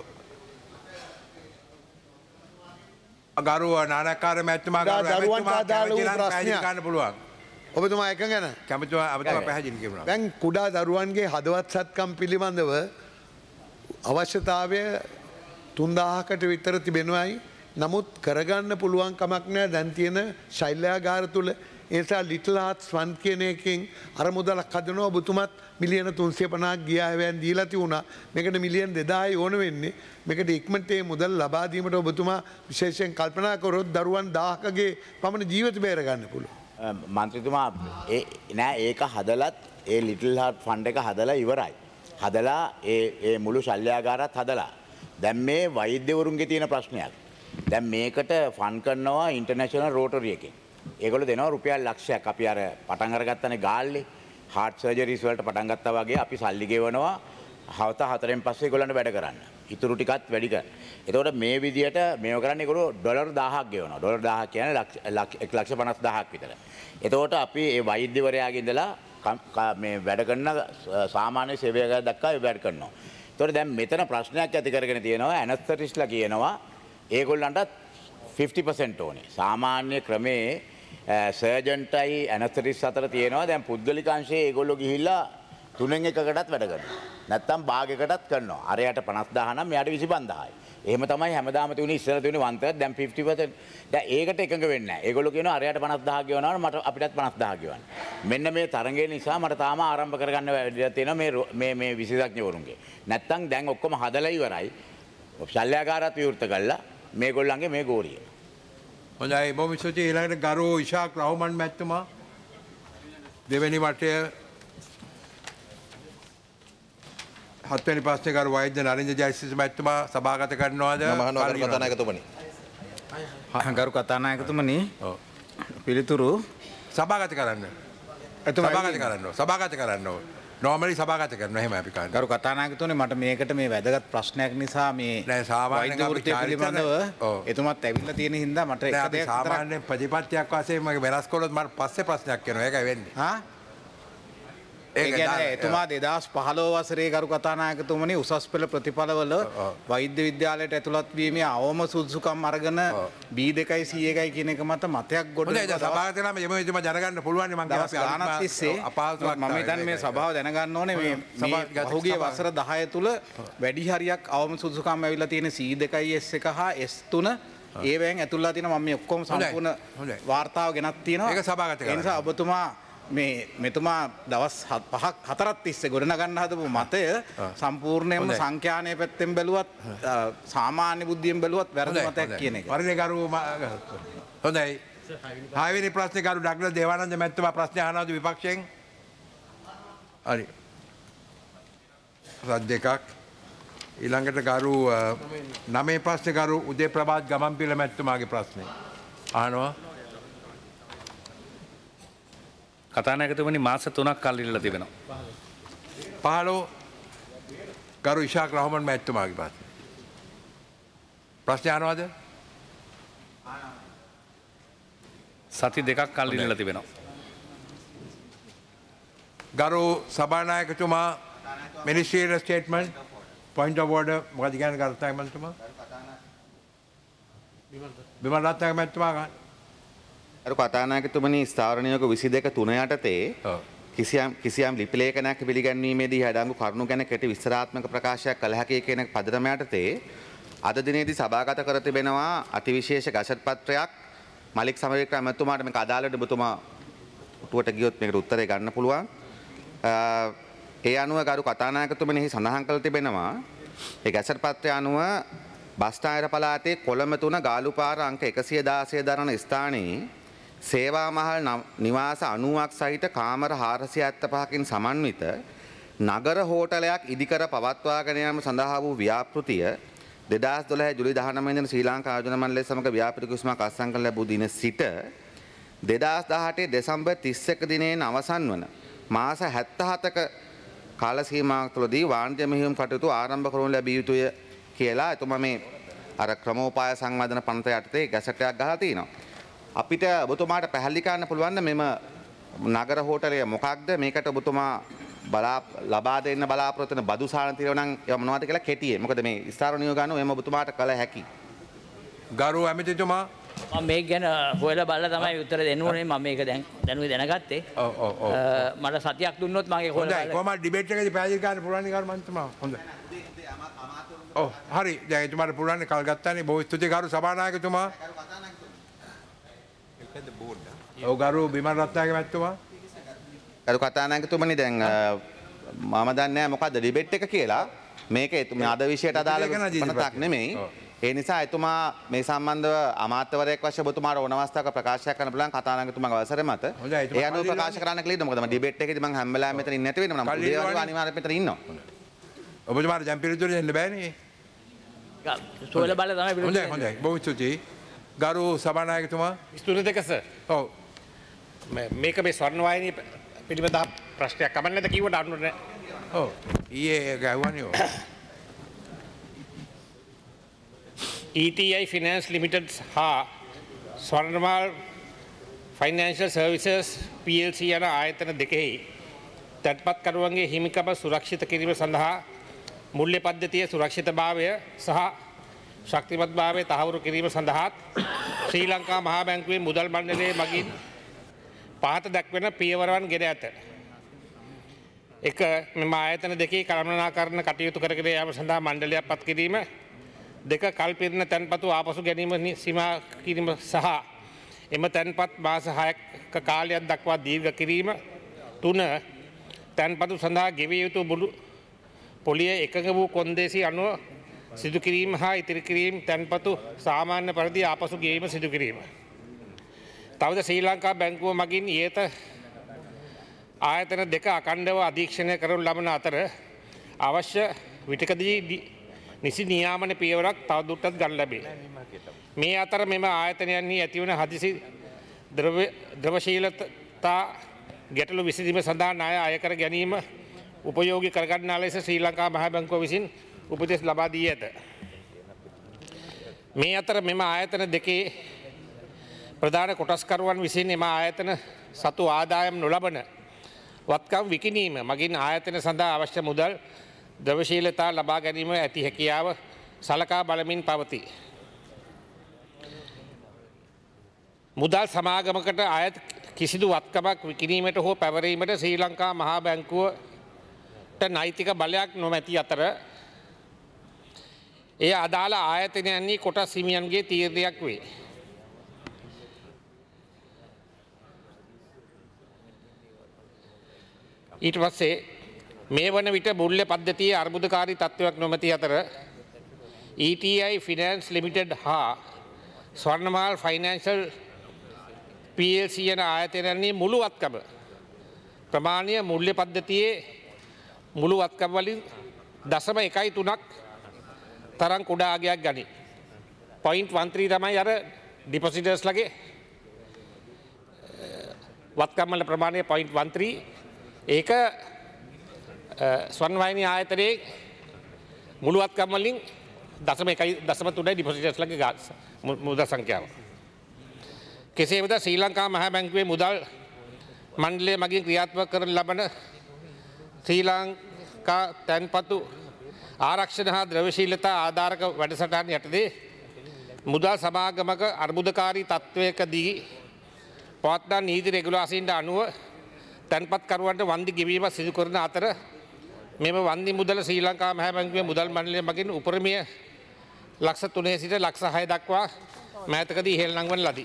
ගරු නානකාර මැතිතුමා ගරු දරුවන්ට අදාළ වූ ප්‍රශ්නයක් ගන්න පුළුවන්. ඔබතුමා එක ගැන කැමතිතුමා ඔබතුමා පැහැදිලි කරනවා. දැන් කුඩා දරුවන්ගේ හදවත් සත්කම් පිළිබඳව අවශ්‍යතාවය තුන්දාහකට විතර තිබෙනවායි. නමුත් කරගන්න පුළුවන් කමක් නැහැ දැන් තියෙන ශෛල්‍යාගාර තුල. ඒ නිසා ලිටල් හාර්ට්ස් ෆන්ඩ් කියන එකෙන් අර මුදලක් හදනවා. ඔබතුමත් මිලියන තුන්සිය පනහක් ගියා හැවෙන් දීලා තියුණා. මේකට මිලියන දෙදාහයි ඕන වෙන්නේ. මේකට ඉක්මනට මේ මුදල් ලබා දීමට ඔබතුමා විශේෂයෙන් කල්පනා කරොත් දරුවන් දහයකගේ පමණ ජීවිත බේර ගන්න පුළුවන්. මන්ත්‍රීතුමා ඒ නෑ ඒක හදලත් ඒ ලිටල් හාර්ට් ෆන්ඩ් එක හදලා ඉවරයි. හදලා ඒ ඒ මුළු ශල්‍යාගාරات හදලා. දැන් මේ වෛද්‍යවරුන්ගේ තියෙන ප්‍රශ්නයක්. දැන් මේකට ෆන් කරනවා ඉන්ටර්නැෂනල් රෝටරි එකෙන්. ඒගොල්ලෝ දෙනවා රුපියල් ලක්ෂයක්. අපි අර පටන් අරගත්තනේ ගාල්ලේ හાર્ට් සර්ජරිස් වලට පටන් ගත්තා වගේ අපි සල්ලි ගෙවනවා හවස හතරෙන් පස්සේ ඒගොල්ලන්ට වැඩ කරන්න. ඉතුරු ටිකත් වැඩි කරන්න. එතකොට මේ විදියට මේව කරන්නේ ඒගොල්ලෝ ඩොලර් දහයක් ගෙවනවා. ඩොලර් දහයක් කියන්නේ එක ලක්ෂ පනස් දහයක් විතර. එතකොට අපි ඒ වෛද්‍යවරයාගේ ඉඳලා මේ වැඩ කරන සාමාන්‍ය සේවකයා දක්වා වැඩ කරනවා. එතකොට දැන් මෙතන ප්‍රශ්නයක් ඇති කරගෙන තියෙනවා ඇනස්තටිස්ලා කියනවා ඒගොල්ලන්ට ෆිෆ්ටි පර්සන්ට් ඕනේ. සාමාන්‍ය ක්‍රමේ සර්ජන්ටයි ඇනස්තටිස් අතර තියෙනවා. දැන් පුද්ගලික අංශයේ ඒගොල්ලෝ ගිහිල්ලා තුනෙන් එකකටත් වැඩ කරනවා. නැත්තම් භාගයකටත් කරනවා. අරයට පනස් දහය නම් මෙයාට විසි පන්දාහයි. එහෙම තමයි හැමදාම තියුනේ ඉස්සර තියුනේ one third දැන් fifty percent. දැන් ඒකට එකඟ වෙන්නේ නැහැ. ඒගොල්ලෝ කියනවා අරයට පනස් දහය ගෙවනවා මට අපිටත් පනස් දහය ගෙවන්න. මෙන්න මේ තරඟය නිසා මට තාම ආරම්භ කරගන්න වැඩිලා තියෙනවා මේ මේ මේ විශේෂඥවරුන්ගේ. නැත්තම් දැන් ඔක්කොම හදලා ඉවරයි. ශල්‍යාගාරات විවෘත කළා මේගොල්ලන්ගේ මේ ගෝරිය. හොඳයි බොහොම ස්තුතියි. ඊළඟට ගරු ඉෂාක් රහමන් මැතිතුමා දෙවෙනි වටය හත්වෙනි ප්‍රශ්නේ ගරු වෛද්‍ය නරින්ද ජයසිංහ මැතිතුමා සභාගත කරනවාද? ගරු කතානායකතුමනි. ගරු කතානායකතුමනි. ඔව්. පිළිතුරු සභාගත කරන්න. සභාගත කරන්න. සභාගත කරන්න. නෝමලි සභාගත කරනවා එහෙම අපි කරන්නේ. ගරු කතානායකතුමනි මට මේකට මේ වැදගත් ප්‍රශ්නයක් නිසා මේ නෑ සාමාන්‍යයෙන් අපි පිළිබඳව එතුමත් ඇවිල්ලා තියෙන හින්දා මට එක දෙයක් සාමාන්‍ය ප්‍රතිපත්තියක් වශයෙන් මගේ වෙනස් කළොත් මට පස්සේ ප්‍රශ්නයක් එනවා. ඒකයි වෙන්නේ. හා ඒ කියන්නේ එතුමා දෙදහස් පහළොව වසරේ ගරු කතානායකතුමනි උසස් පෙළ ප්‍රතිඵලවල වෛද්‍ය විද්‍යාලයට ඇතුළත් වීමේ අවම සුදුසුකම් අරගෙන B දෙකයි C එකයි කියන එක මත මතයක් ගොඩ හොඳයි සභාගත කරාම එමෙ එතුමා දැනගන්න පුළුවන් මම දවස් ගානක් තිස්සේ මම හිතන්නේ මේ සභාව දැනගන්න ඕනේ මේ මේ පහුගිය වසර දහය තුල වැඩි හරියක් අවම සුදුසුකම් ඇවිල්ලා තියෙන C දෙකයි S එක හා S තුන ඒවෙන් ඇතුල්ලා තියෙනවා මම මේ ඔක්කොම සම්පූර්ණ වාර්තාව ගෙනත් තියෙනවා ඒක සභාගත කරන්න. ඒ නිසා ඔබතුමා මේ මෙතුමා දවස් පහක් හතරක් තිස්සේ ගොඩනගන්න හදපු මතය සම්පූර්ණයෙන්ම සංඛ්‍යානයේ පැත්තෙන් බැලුවත් සාමාන්‍ය බුද්ධියෙන් බැලුවත් වැරදි මතයක් කියන එක. පරිණේ ගරු හොඳයි. හයවෙනි ප්‍රශ්නේ ගරු ඩග්ලස් දේවානන්ද මැතිතුමා ප්‍රශ්න අහනවාද විපක්ෂයෙන්? හරි. රත් දෙකක්. ඊළඟට ගරු නවයේ ප්‍රශ්නේ ගරු උදේ ප්‍රභාත් ගමන්පිල මැතිතුමාගේ ප්‍රශ්නේ. අහනවා. කතානායකතුමනි මාස තුනක් කල් ඉල්ලලා තිබෙනවා. පහළොව ගරු ඉෂාක් රහමන් මැතිතුමාගේ ප්‍රශ්නේ. ප්‍රශ්න අහනවාද? සති දෙකක් කල් ඉල්ලලා තිබෙනවා. ගරු සභානායකතුමා ministerial statement point of order මොකද කියන්නේ ගරු තායිමන්තුමා? බිමල් රත්නායක මැතිතුමා ගන්න. අර කතානායකතුමනි ස්ථාවර නියෝග විසි දෙක තුන යටතේ කිසියම් කිසියම් ලිපිලේඛනයක් පිළිගැන්වීමේදී අඩංගු කරුණු ගැන කෙටි විස්තරාත්මක ප්‍රකාශයක් කළ හැකි කියන පදනම යටතේ අද දිනේදී සභාගත කර තිබෙනවා අතිවිශේෂ ගසට් පත්‍රයක් මලික් සමරේක්‍ර ඇමතුමාට මේක අදාළට ඔබතුමා උටුවට ගියොත් මේකට උත්තරේ ගන්න පුළුවන්. ඒ අනුව ගරු කතානායකතුමනි සඳහන් කළ තිබෙනවා ඒ ගැසට් පත්‍රය අනුව බස්නාහිර පළාතේ කොළඹ තුන ගාලුපාර අංක එකසිය දාසය දරන ස්ථානයේ සේවා මහල් නිවාස අනූවක් සහිත කාමර හාරසිය හැත්තපහකින් සමන්විත නගර හෝටලයක් ඉදිකර පවත්වාගෙන යාම සඳහා වූ ව්‍යාපෘතිය දෙදහස් දොළහ ජුලි දහනවය වෙනිදා ශ්‍රී ලංකා ආයෝජන මණ්ඩලය සමග ව්‍යාපෘති කිවිසුමක් අත්සන් කළ ලැබූ දින සිට දෙදහස් දහඅටේ දෙසැම්බර් තිස් එක දිනයෙන් අවසන් වන මාස හැත්තෑ හතක කාල සීමාවක් තුළදී වාණිජ්‍ය මෙහෙයුම් කටයුතු ආරම්භ කරනු ලැබිය යුතුය කියලා එතුමා මේ අර ක්‍රමෝපාය සංවර්ධන පනත යටතේ ගැසටයක් ගහලා තිනවා. අපිට ඔබතුමාට පැහැදිලි කරන්න පුළුවන් මේ නගර හෝටලය මොකක්ද මේකට ඔබතුමා බලා ලබා දෙන්න බලාපොරොත්තු වෙන බදු සාන తీරව නම් ඒවා මොනවද කියලා කෙටියේ. මොකද මේ විස්තර නියෝග ගන්න එම ඔබතුමාට කළ හැකි. ගරු ඇමතිතුමා මම මේක ගැන හොයලා බලලා තමයි උත්තර දෙන්න ඕනේ. මම මේක දැන් දැනුයි දැනගත්තේ. ඔව් ඔව් ඔව්. මට සතියක් දුන්නොත් මම ඒක හොයලා හොඳයි. කොහමද ඩිබේට් එකේදී පැහැදිලි කරන්න පුළුවන් නේ ගරු මන්ත්‍රීතුමා. හොඳයි. ඔව් හරි. දැන් එතුමාට පුළුවන් කල් ගත්තානේ. බොහෝ ස්තුතියි ගරු සභානායකතුමා. ඔව් ගරු බිමල් රත්නායක මැතිතුමා. ගරු කතානායකතුමනි දැන් මම දන්නේ නැහැ මොකද්ද ඩිබේට් එක කියලා. මේක මේ අද විෂයට අදාළ පනතක් නෙමෙයි. ඒ නිසා එතුමා මේ සම්බන්ධව අමාත්‍යවරයෙක් වශයෙන් ඔබතුමාට ඕන අවස්ථාවක ප්‍රකාශයක් කරන්න පුළුවන් කතානායකතුමාගේ අවසරය මත. ඒ අනුව ප්‍රකාශ කරන්න කලියද මොකද මම ඩිබේට් එකේදී මම හැම වෙලාවෙම මෙතන ඉන්නේ නැති වෙන්නේ මම උදේ වගේ අනිවාර්යයෙන් මෙතන ඉන්නවා. ඔබතුමාට දැන් පිළිතුරු දෙන්න බෑනේ. සොයලා බලලා තමයි පිළිතුරු හොඳයි හොඳයි. බොහොම ස්තුතියි. ගරු සභානායකතුමා. ස්තුති දෙක සර්. ඔව්. මේක මේ ස්වර්ණ වාහිනිය පිළිබඳ ප්‍රශ්නයක් අමන්නද කිව්වට අනුර නෑ. ඔව්. ඊයේ ගහුවානේ ඔව්. E T I Finance Limited හා ස්වර්ණමාල් Financial Services P L C යන ආයතන දෙකෙහි තැන්පත්කරුවන්ගේ හිමිකම සුරක්ෂිත කිරීම සඳහා මුල්‍ය පද්ධතිය සුරක්ෂිතභාවය සහ ශක්තිමත්භාවය තහවුරු කිරීම සඳහාත් ශ්‍රී ලංකා මහා බැංකුවේ මුදල් මණ්ඩලයේ මගින් පහත දක්වන පියවරවන් ගෙන ඇත. එක මෙම ආයතන දෙකේ කළමනාකරණ කටයුතු කරගෙන යාම සඳහා මණ්ඩලයක් පත් කිරීම, දෙක කල්පිරණ තැන්පතු ආපසු ගැනීම සීමා කිරීම සහ එම තැන්පත් මාස හයක කාලයක් දක්වා දීර්ඝ කිරීම, තුන තැන්පතු සඳහා ගෙවිය යුතු මුළු පොලිය එකඟ වූ කොන්දේසි අනුව සිදු කිරීම හා ඉතිරි කිරීම තැන්පතු සාමාන්‍ය පරිදි ආපසු ගෙවීම සිදු කිරීම. තවද ශ්‍රී ලංකා බැංකුව මගින් ඊට ආයතන දෙක අකණ්ඩව අධීක්ෂණය කරනු ලබන අතර අවශ්‍ය විටකදී නිසි නියාමන පියවරක් තවදුරටත් ගන්න ලැබේ. මේ අතර මෙම ආයතනයන්හි ඇතිවන හදිසි ද්‍රවශීලතා ගැටලු විසඳීම සඳහා ණය අයකර ගැනීම උපයෝගී කරගන්නා ලෙස ශ්‍රී ලංකා මහා බැංකුව විසින් උපදෙස් ලබා දී ඇත. මේ අතර මෙම ආයතන දෙකේ ප්‍රධාන කොටස්කරුවන් විසින් එම ආයතන සතු ආදායම් නොලබන වත්කම් විකිණීම මගින් ආයතන සඳහා අවශ්‍ය මුදල් ද්‍රවශීලතා ලබා ගැනීම ඇති හැකියාව සලකා බලමින් පවතී. මුදල් සමාගමකට අයත් කිසිදු වත්කමක් විකිණීමට හෝ පැවරීමට ශ්‍රී ලංකා මහා බැංකුවට නෛතික බලයක් නොමැති අතර එය අදාළ ආයතනයන්හි කොටස් හිමියන්ගේ තීරණයක් වේ. ඊට පස්සේ මේ වන විට මුල්‍ය පද්ධතියේ අර්බුදකාරී තත්ත්වයක් නොමැති අතර E T I Finance Limited හා ස්වර්ණමාල් Financial P L C යන ආයතනයන්හි මුළු වත්කම ප්‍රමාණය මුල්‍ය පද්ධතියේ මුළු වත්කම වලින් දශම එකයි තුනක් තරම් කුඩා අගයක් ගනී. point one three තමයි අර ඩිපොසිටර්ස්ලගේ වත්කම් වල ප්‍රමාණය point one three. ඒක ස්වර්ණවාහිනී ආයතනයේ මුළු වත්කම් වලින් දශම එකයි දශම තුනයි ඩිපොසිටර්ස්ලගේ මුදල් සංඛ්‍යාව. කෙසේ වෙතත් ශ්‍රී ලංකා මහා බැංකුවේ මුදල් මණ්ඩලය මගින් ක්‍රියාත්මක කරන ලබන ශ්‍රී ලංකා තැන්පතු ආරක්ෂණ හා ද්‍රවශීලතා ආධාරක වැඩසටහන යටතේ මුදල් සමාගමක අර්බුදකාරී තත්ත්වයකදී පවත්නා නීති රෙගුලාසීන්ට අනුව තැන්පත්කරුවන්ට වන්දි ගෙවීම සිදු කරන අතර මෙම වන්දි මුදල ශ්‍රී ලංකා මහා බැංකුවේ මුදල් මණ්ඩලය මගින් උපරිමය ලක්ෂ තුනේ සිට ලක්ෂ හය දක්වා මෑතකදී ඉහළ නංවන ලදී.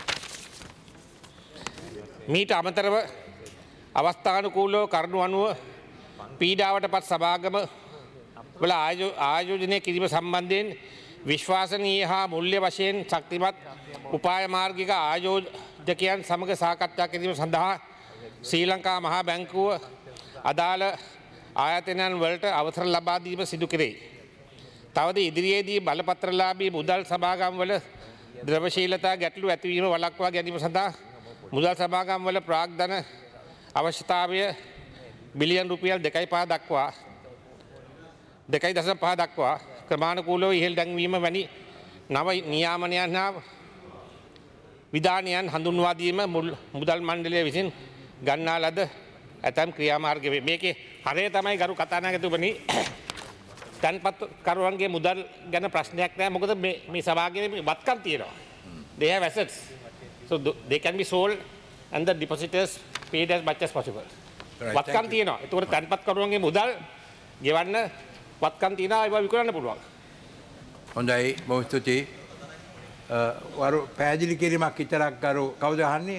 මීට අමතරව අවස්ථානුකූලව කරුණු අනුව පීඩාවට පත් සභාගම වල ආයෝජනය කිරීම සම්බන්ධයෙන් විශ්වාසනීය හා මුල්‍ය වශයෙන් ශක්තිමත් උපාය මාර්ගික ආයෝජකයන් සමග සාකච්ඡා කිරීම සඳහා ශ්‍රී ලංකා මහා බැංකුව අදාළ ආයතනයන් වලට අවසර ලබා දීම සිදු කෙරේ. තවද ඉදිරියේදී බලපත්‍රලාභී මුදල් සභාගම් වල ද්‍රවශීලතා ගැටලු ඇතිවීම වළක්වා ගැනීම සඳහා මුදල් සභාගම් වල ප්‍රාග්ධන අවශ්‍යතාවය බිලියන් රුපියල් දෙකයි පහ දක්වා දෙකයි දශම පහ දක්වා ක්‍රමානුකූලව ඉහළ දැන්වීම වැනි නව නියාමනයන් හා විධානයන් හඳුන්වා දීම මුදල් මණ්ඩලය විසින් ගන්නා ලද ඇතැම් ක්‍රියාමාර්ග වේ. මේකේ හරය තමයි ගරු කතානායකතුමනි තැන්පත්කරුවන්ගේ මුදල් ගැන ප්‍රශ්නයක් නැහැ. මොකද මේ මේ සභාවේ වත්කම් තියෙනවා. They have assets. So they can be sold and the depositors paid as much as possible. වත්කම් තියෙනවා. ඒතකොට තැන්පත්කරුවන්ගේ මුදල් ගෙවන්න වත්කම් තියෙනවා. ඒවා විකුණන්න පුළුවන්. හොඳයි බොහොම ස්තුතියි. වරු පැහැදිලි කිරීමක් විතරක් කරු කවුද අහන්නේ?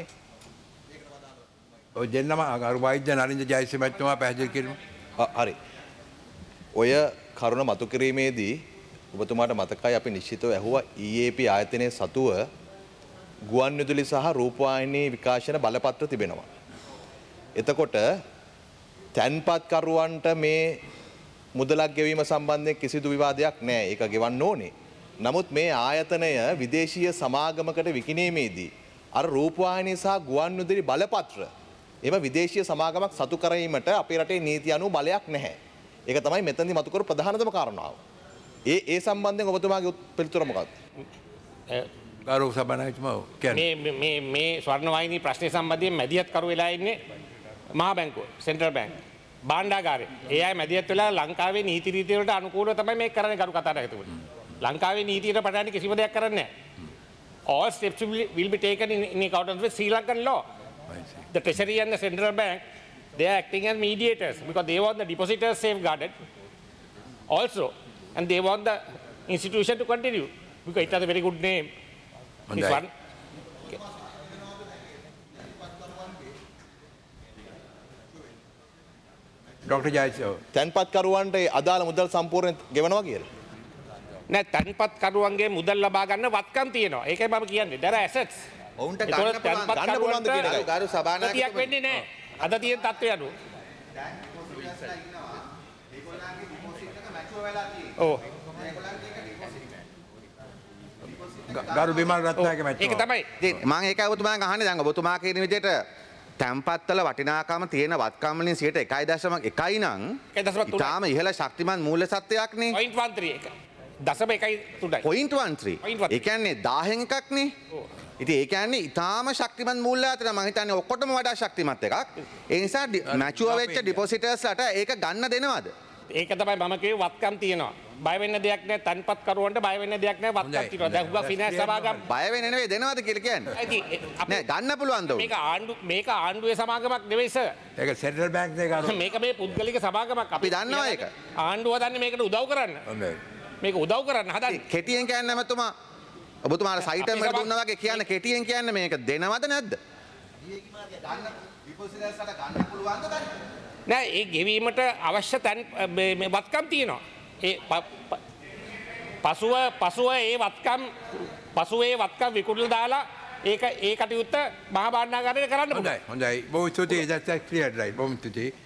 ඔය දෙන්නම අරු වෛද්‍ය නරින්ද ජයසිංහ මහත්මයා පැහැදිලි කිරීම. හරි. ඔය කරුණ මතු කිරීමේදී ඔබතුමාට මතකයි අපි නිශ්චිතව ඇහුවා E A P ආයතනයේ සතුව ගුවන් විදුලි සහ රූපවාහිනී විකාශන බලපත්‍ර තිබෙනවා. එතකොට තැන්පත්කරුවන්ට මේ මුදලක් ගෙවීම සම්බන්ධයෙන් කිසිදු විවාදයක් නැහැ. ඒක ගෙවන්න ඕනේ. නමුත් මේ ආයතනය විදේශීය සමාගමකට විකිණීමේදී අර රූපවාහිනී සහ ගුවන් විදුලි බලපත්‍ර එම විදේශීය සමාගමක් සතු කිරීමට අපේ රටේ නීති අනුව බලයක් නැහැ. ඒක තමයි මෙතනදී මතු කරු ප්‍රධානතම කාරණාව. ඒ ඒ සම්බන්ධයෙන් ඔබතුමාගේ පිළිතුර මොකක්ද? ගරු සභානායකතුමා කියන්නේ මේ මේ මේ ස්වර්ණවාහිනී ප්‍රශ්නේ සම්බන්ධයෙන් මැදිහත් කරු වෙලා ඉන්නේ මහා බැංකුව, සෙන්ට්‍රල් බැංක්, භාණ්ඩාගාරය. ඒ අය මැදිහත් වෙලා ලංකාවේ නීති රීති වලට අනුකූලව තමයි මේක කරන්නේ ගරු කතානායකතුමනි. ලංකාවේ නීතියට පටන් කිසිම දෙයක් කරන්නේ නැහැ. All steps will, will be taken in, in accordance with Sri Lankan law. The Treasury and the Central Bank, they are acting as mediators because they want the depositors safeguarded also, and they want the institution to continue because it has a very good name. This one. Okay. Doctor Jayasinghe තැන්පත්කරුවන්ට අදාළ මුදල් සම්පූර්ණයෙන් ගෙවනවා කියලා. නෑ තැන්පත්කරුවන්ගේ මුදල් ලබා ගන්න වත්කම් තියෙනවා. ඒකයි මම කියන්නේ. there are assets. ඔවුන්ට ගන්න පුළුවන් ගන්න පුළුවන්ද කියන එකයි. ගරු සභානායකතුමනි වෙන්නේ නෑ. අද තියෙන තත්ත්වය අනුව. ඔව්. ගරු බිමල් රත්නායක මැතිතුමා. ඒක තමයි. මම ඒකයි ඔබතුමාගෙන් අහන්නේ. දැන් ඔබතුමා කියන විදිහට තැන්පත්වල වටිනාකම තියෙන වත්කම් වලින් සියයට එකයි දශම එකයි නම් ඊටාම ඉහළ ශක්තිමත් මූල්‍ය සත්‍යයක්නේ. point one three එක. දශම එකයි තුනයි. point one three. ඒ කියන්නේ දහයෙන් එකක්නේ. ඉතින් ඒ කියන්නේ ඊටාම ශක්තිමත් මූල්‍ය අතර මම හිතන්නේ ඔක්කොටම වඩා ශක්තිමත් එකක්. ඒ නිසා මැචුවර් වෙච්ච ඩිපොසිටර්ස්ලට ඒක ගන්න දෙනවද? ඒක තමයි මම කිව්වේ වත්කම් තියෙනවා. බය වෙන්න දෙයක් නැහැ. තන්පත්කරුවන්ට බය වෙන්න දෙයක් නැහැ. වත්කම් තියෙනවා. දැන් හුඟක් ෆිනෑන්ස් සමාගම් බය වෙන්නේ නෙවෙයි දෙනවද කියලා කියන්නේ. නෑ ගන්න පුළුවන්ද? මේක ආණ්ඩු මේක ආණ්ඩුවේ සමාගමක් නෙවෙයි සර්. ඒක සෙන්ට්‍රල් බැංක් නේ ගන්න. මේක මේ පුද්ගලික සමාගමක්. අපි දන්නවා ඒක. ආණ්ඩුව හදන්නේ මේකට උදව් කරන්න. හොඳයි. මේක උදව් කරන්න හදන්නේ. කෙටියෙන් කියන්නේ නැමතුමා ඔබතුමාට සයිට් එකකට දුන්නා වගේ කියන්නේ කෙටියෙන් කියන්නේ මේක දෙනවද නැද්ද? නෑ ඒ ගෙවීමට අවශ්‍ය තැන් මේ වත්කම් තියෙනවා. ඒ පසුව පසුව ඒ වත්කම් පසුව ඒ වත්කම් විකුණලා දාලා ඒක ඒ කටයුත්ත මහා භාණ්ඩාගාරයට කරන්න පුළුවන්. හොඳයි හොඳයි බොහොම ස්තුතියි. that's clear right. බොහොම ස්තුතියි.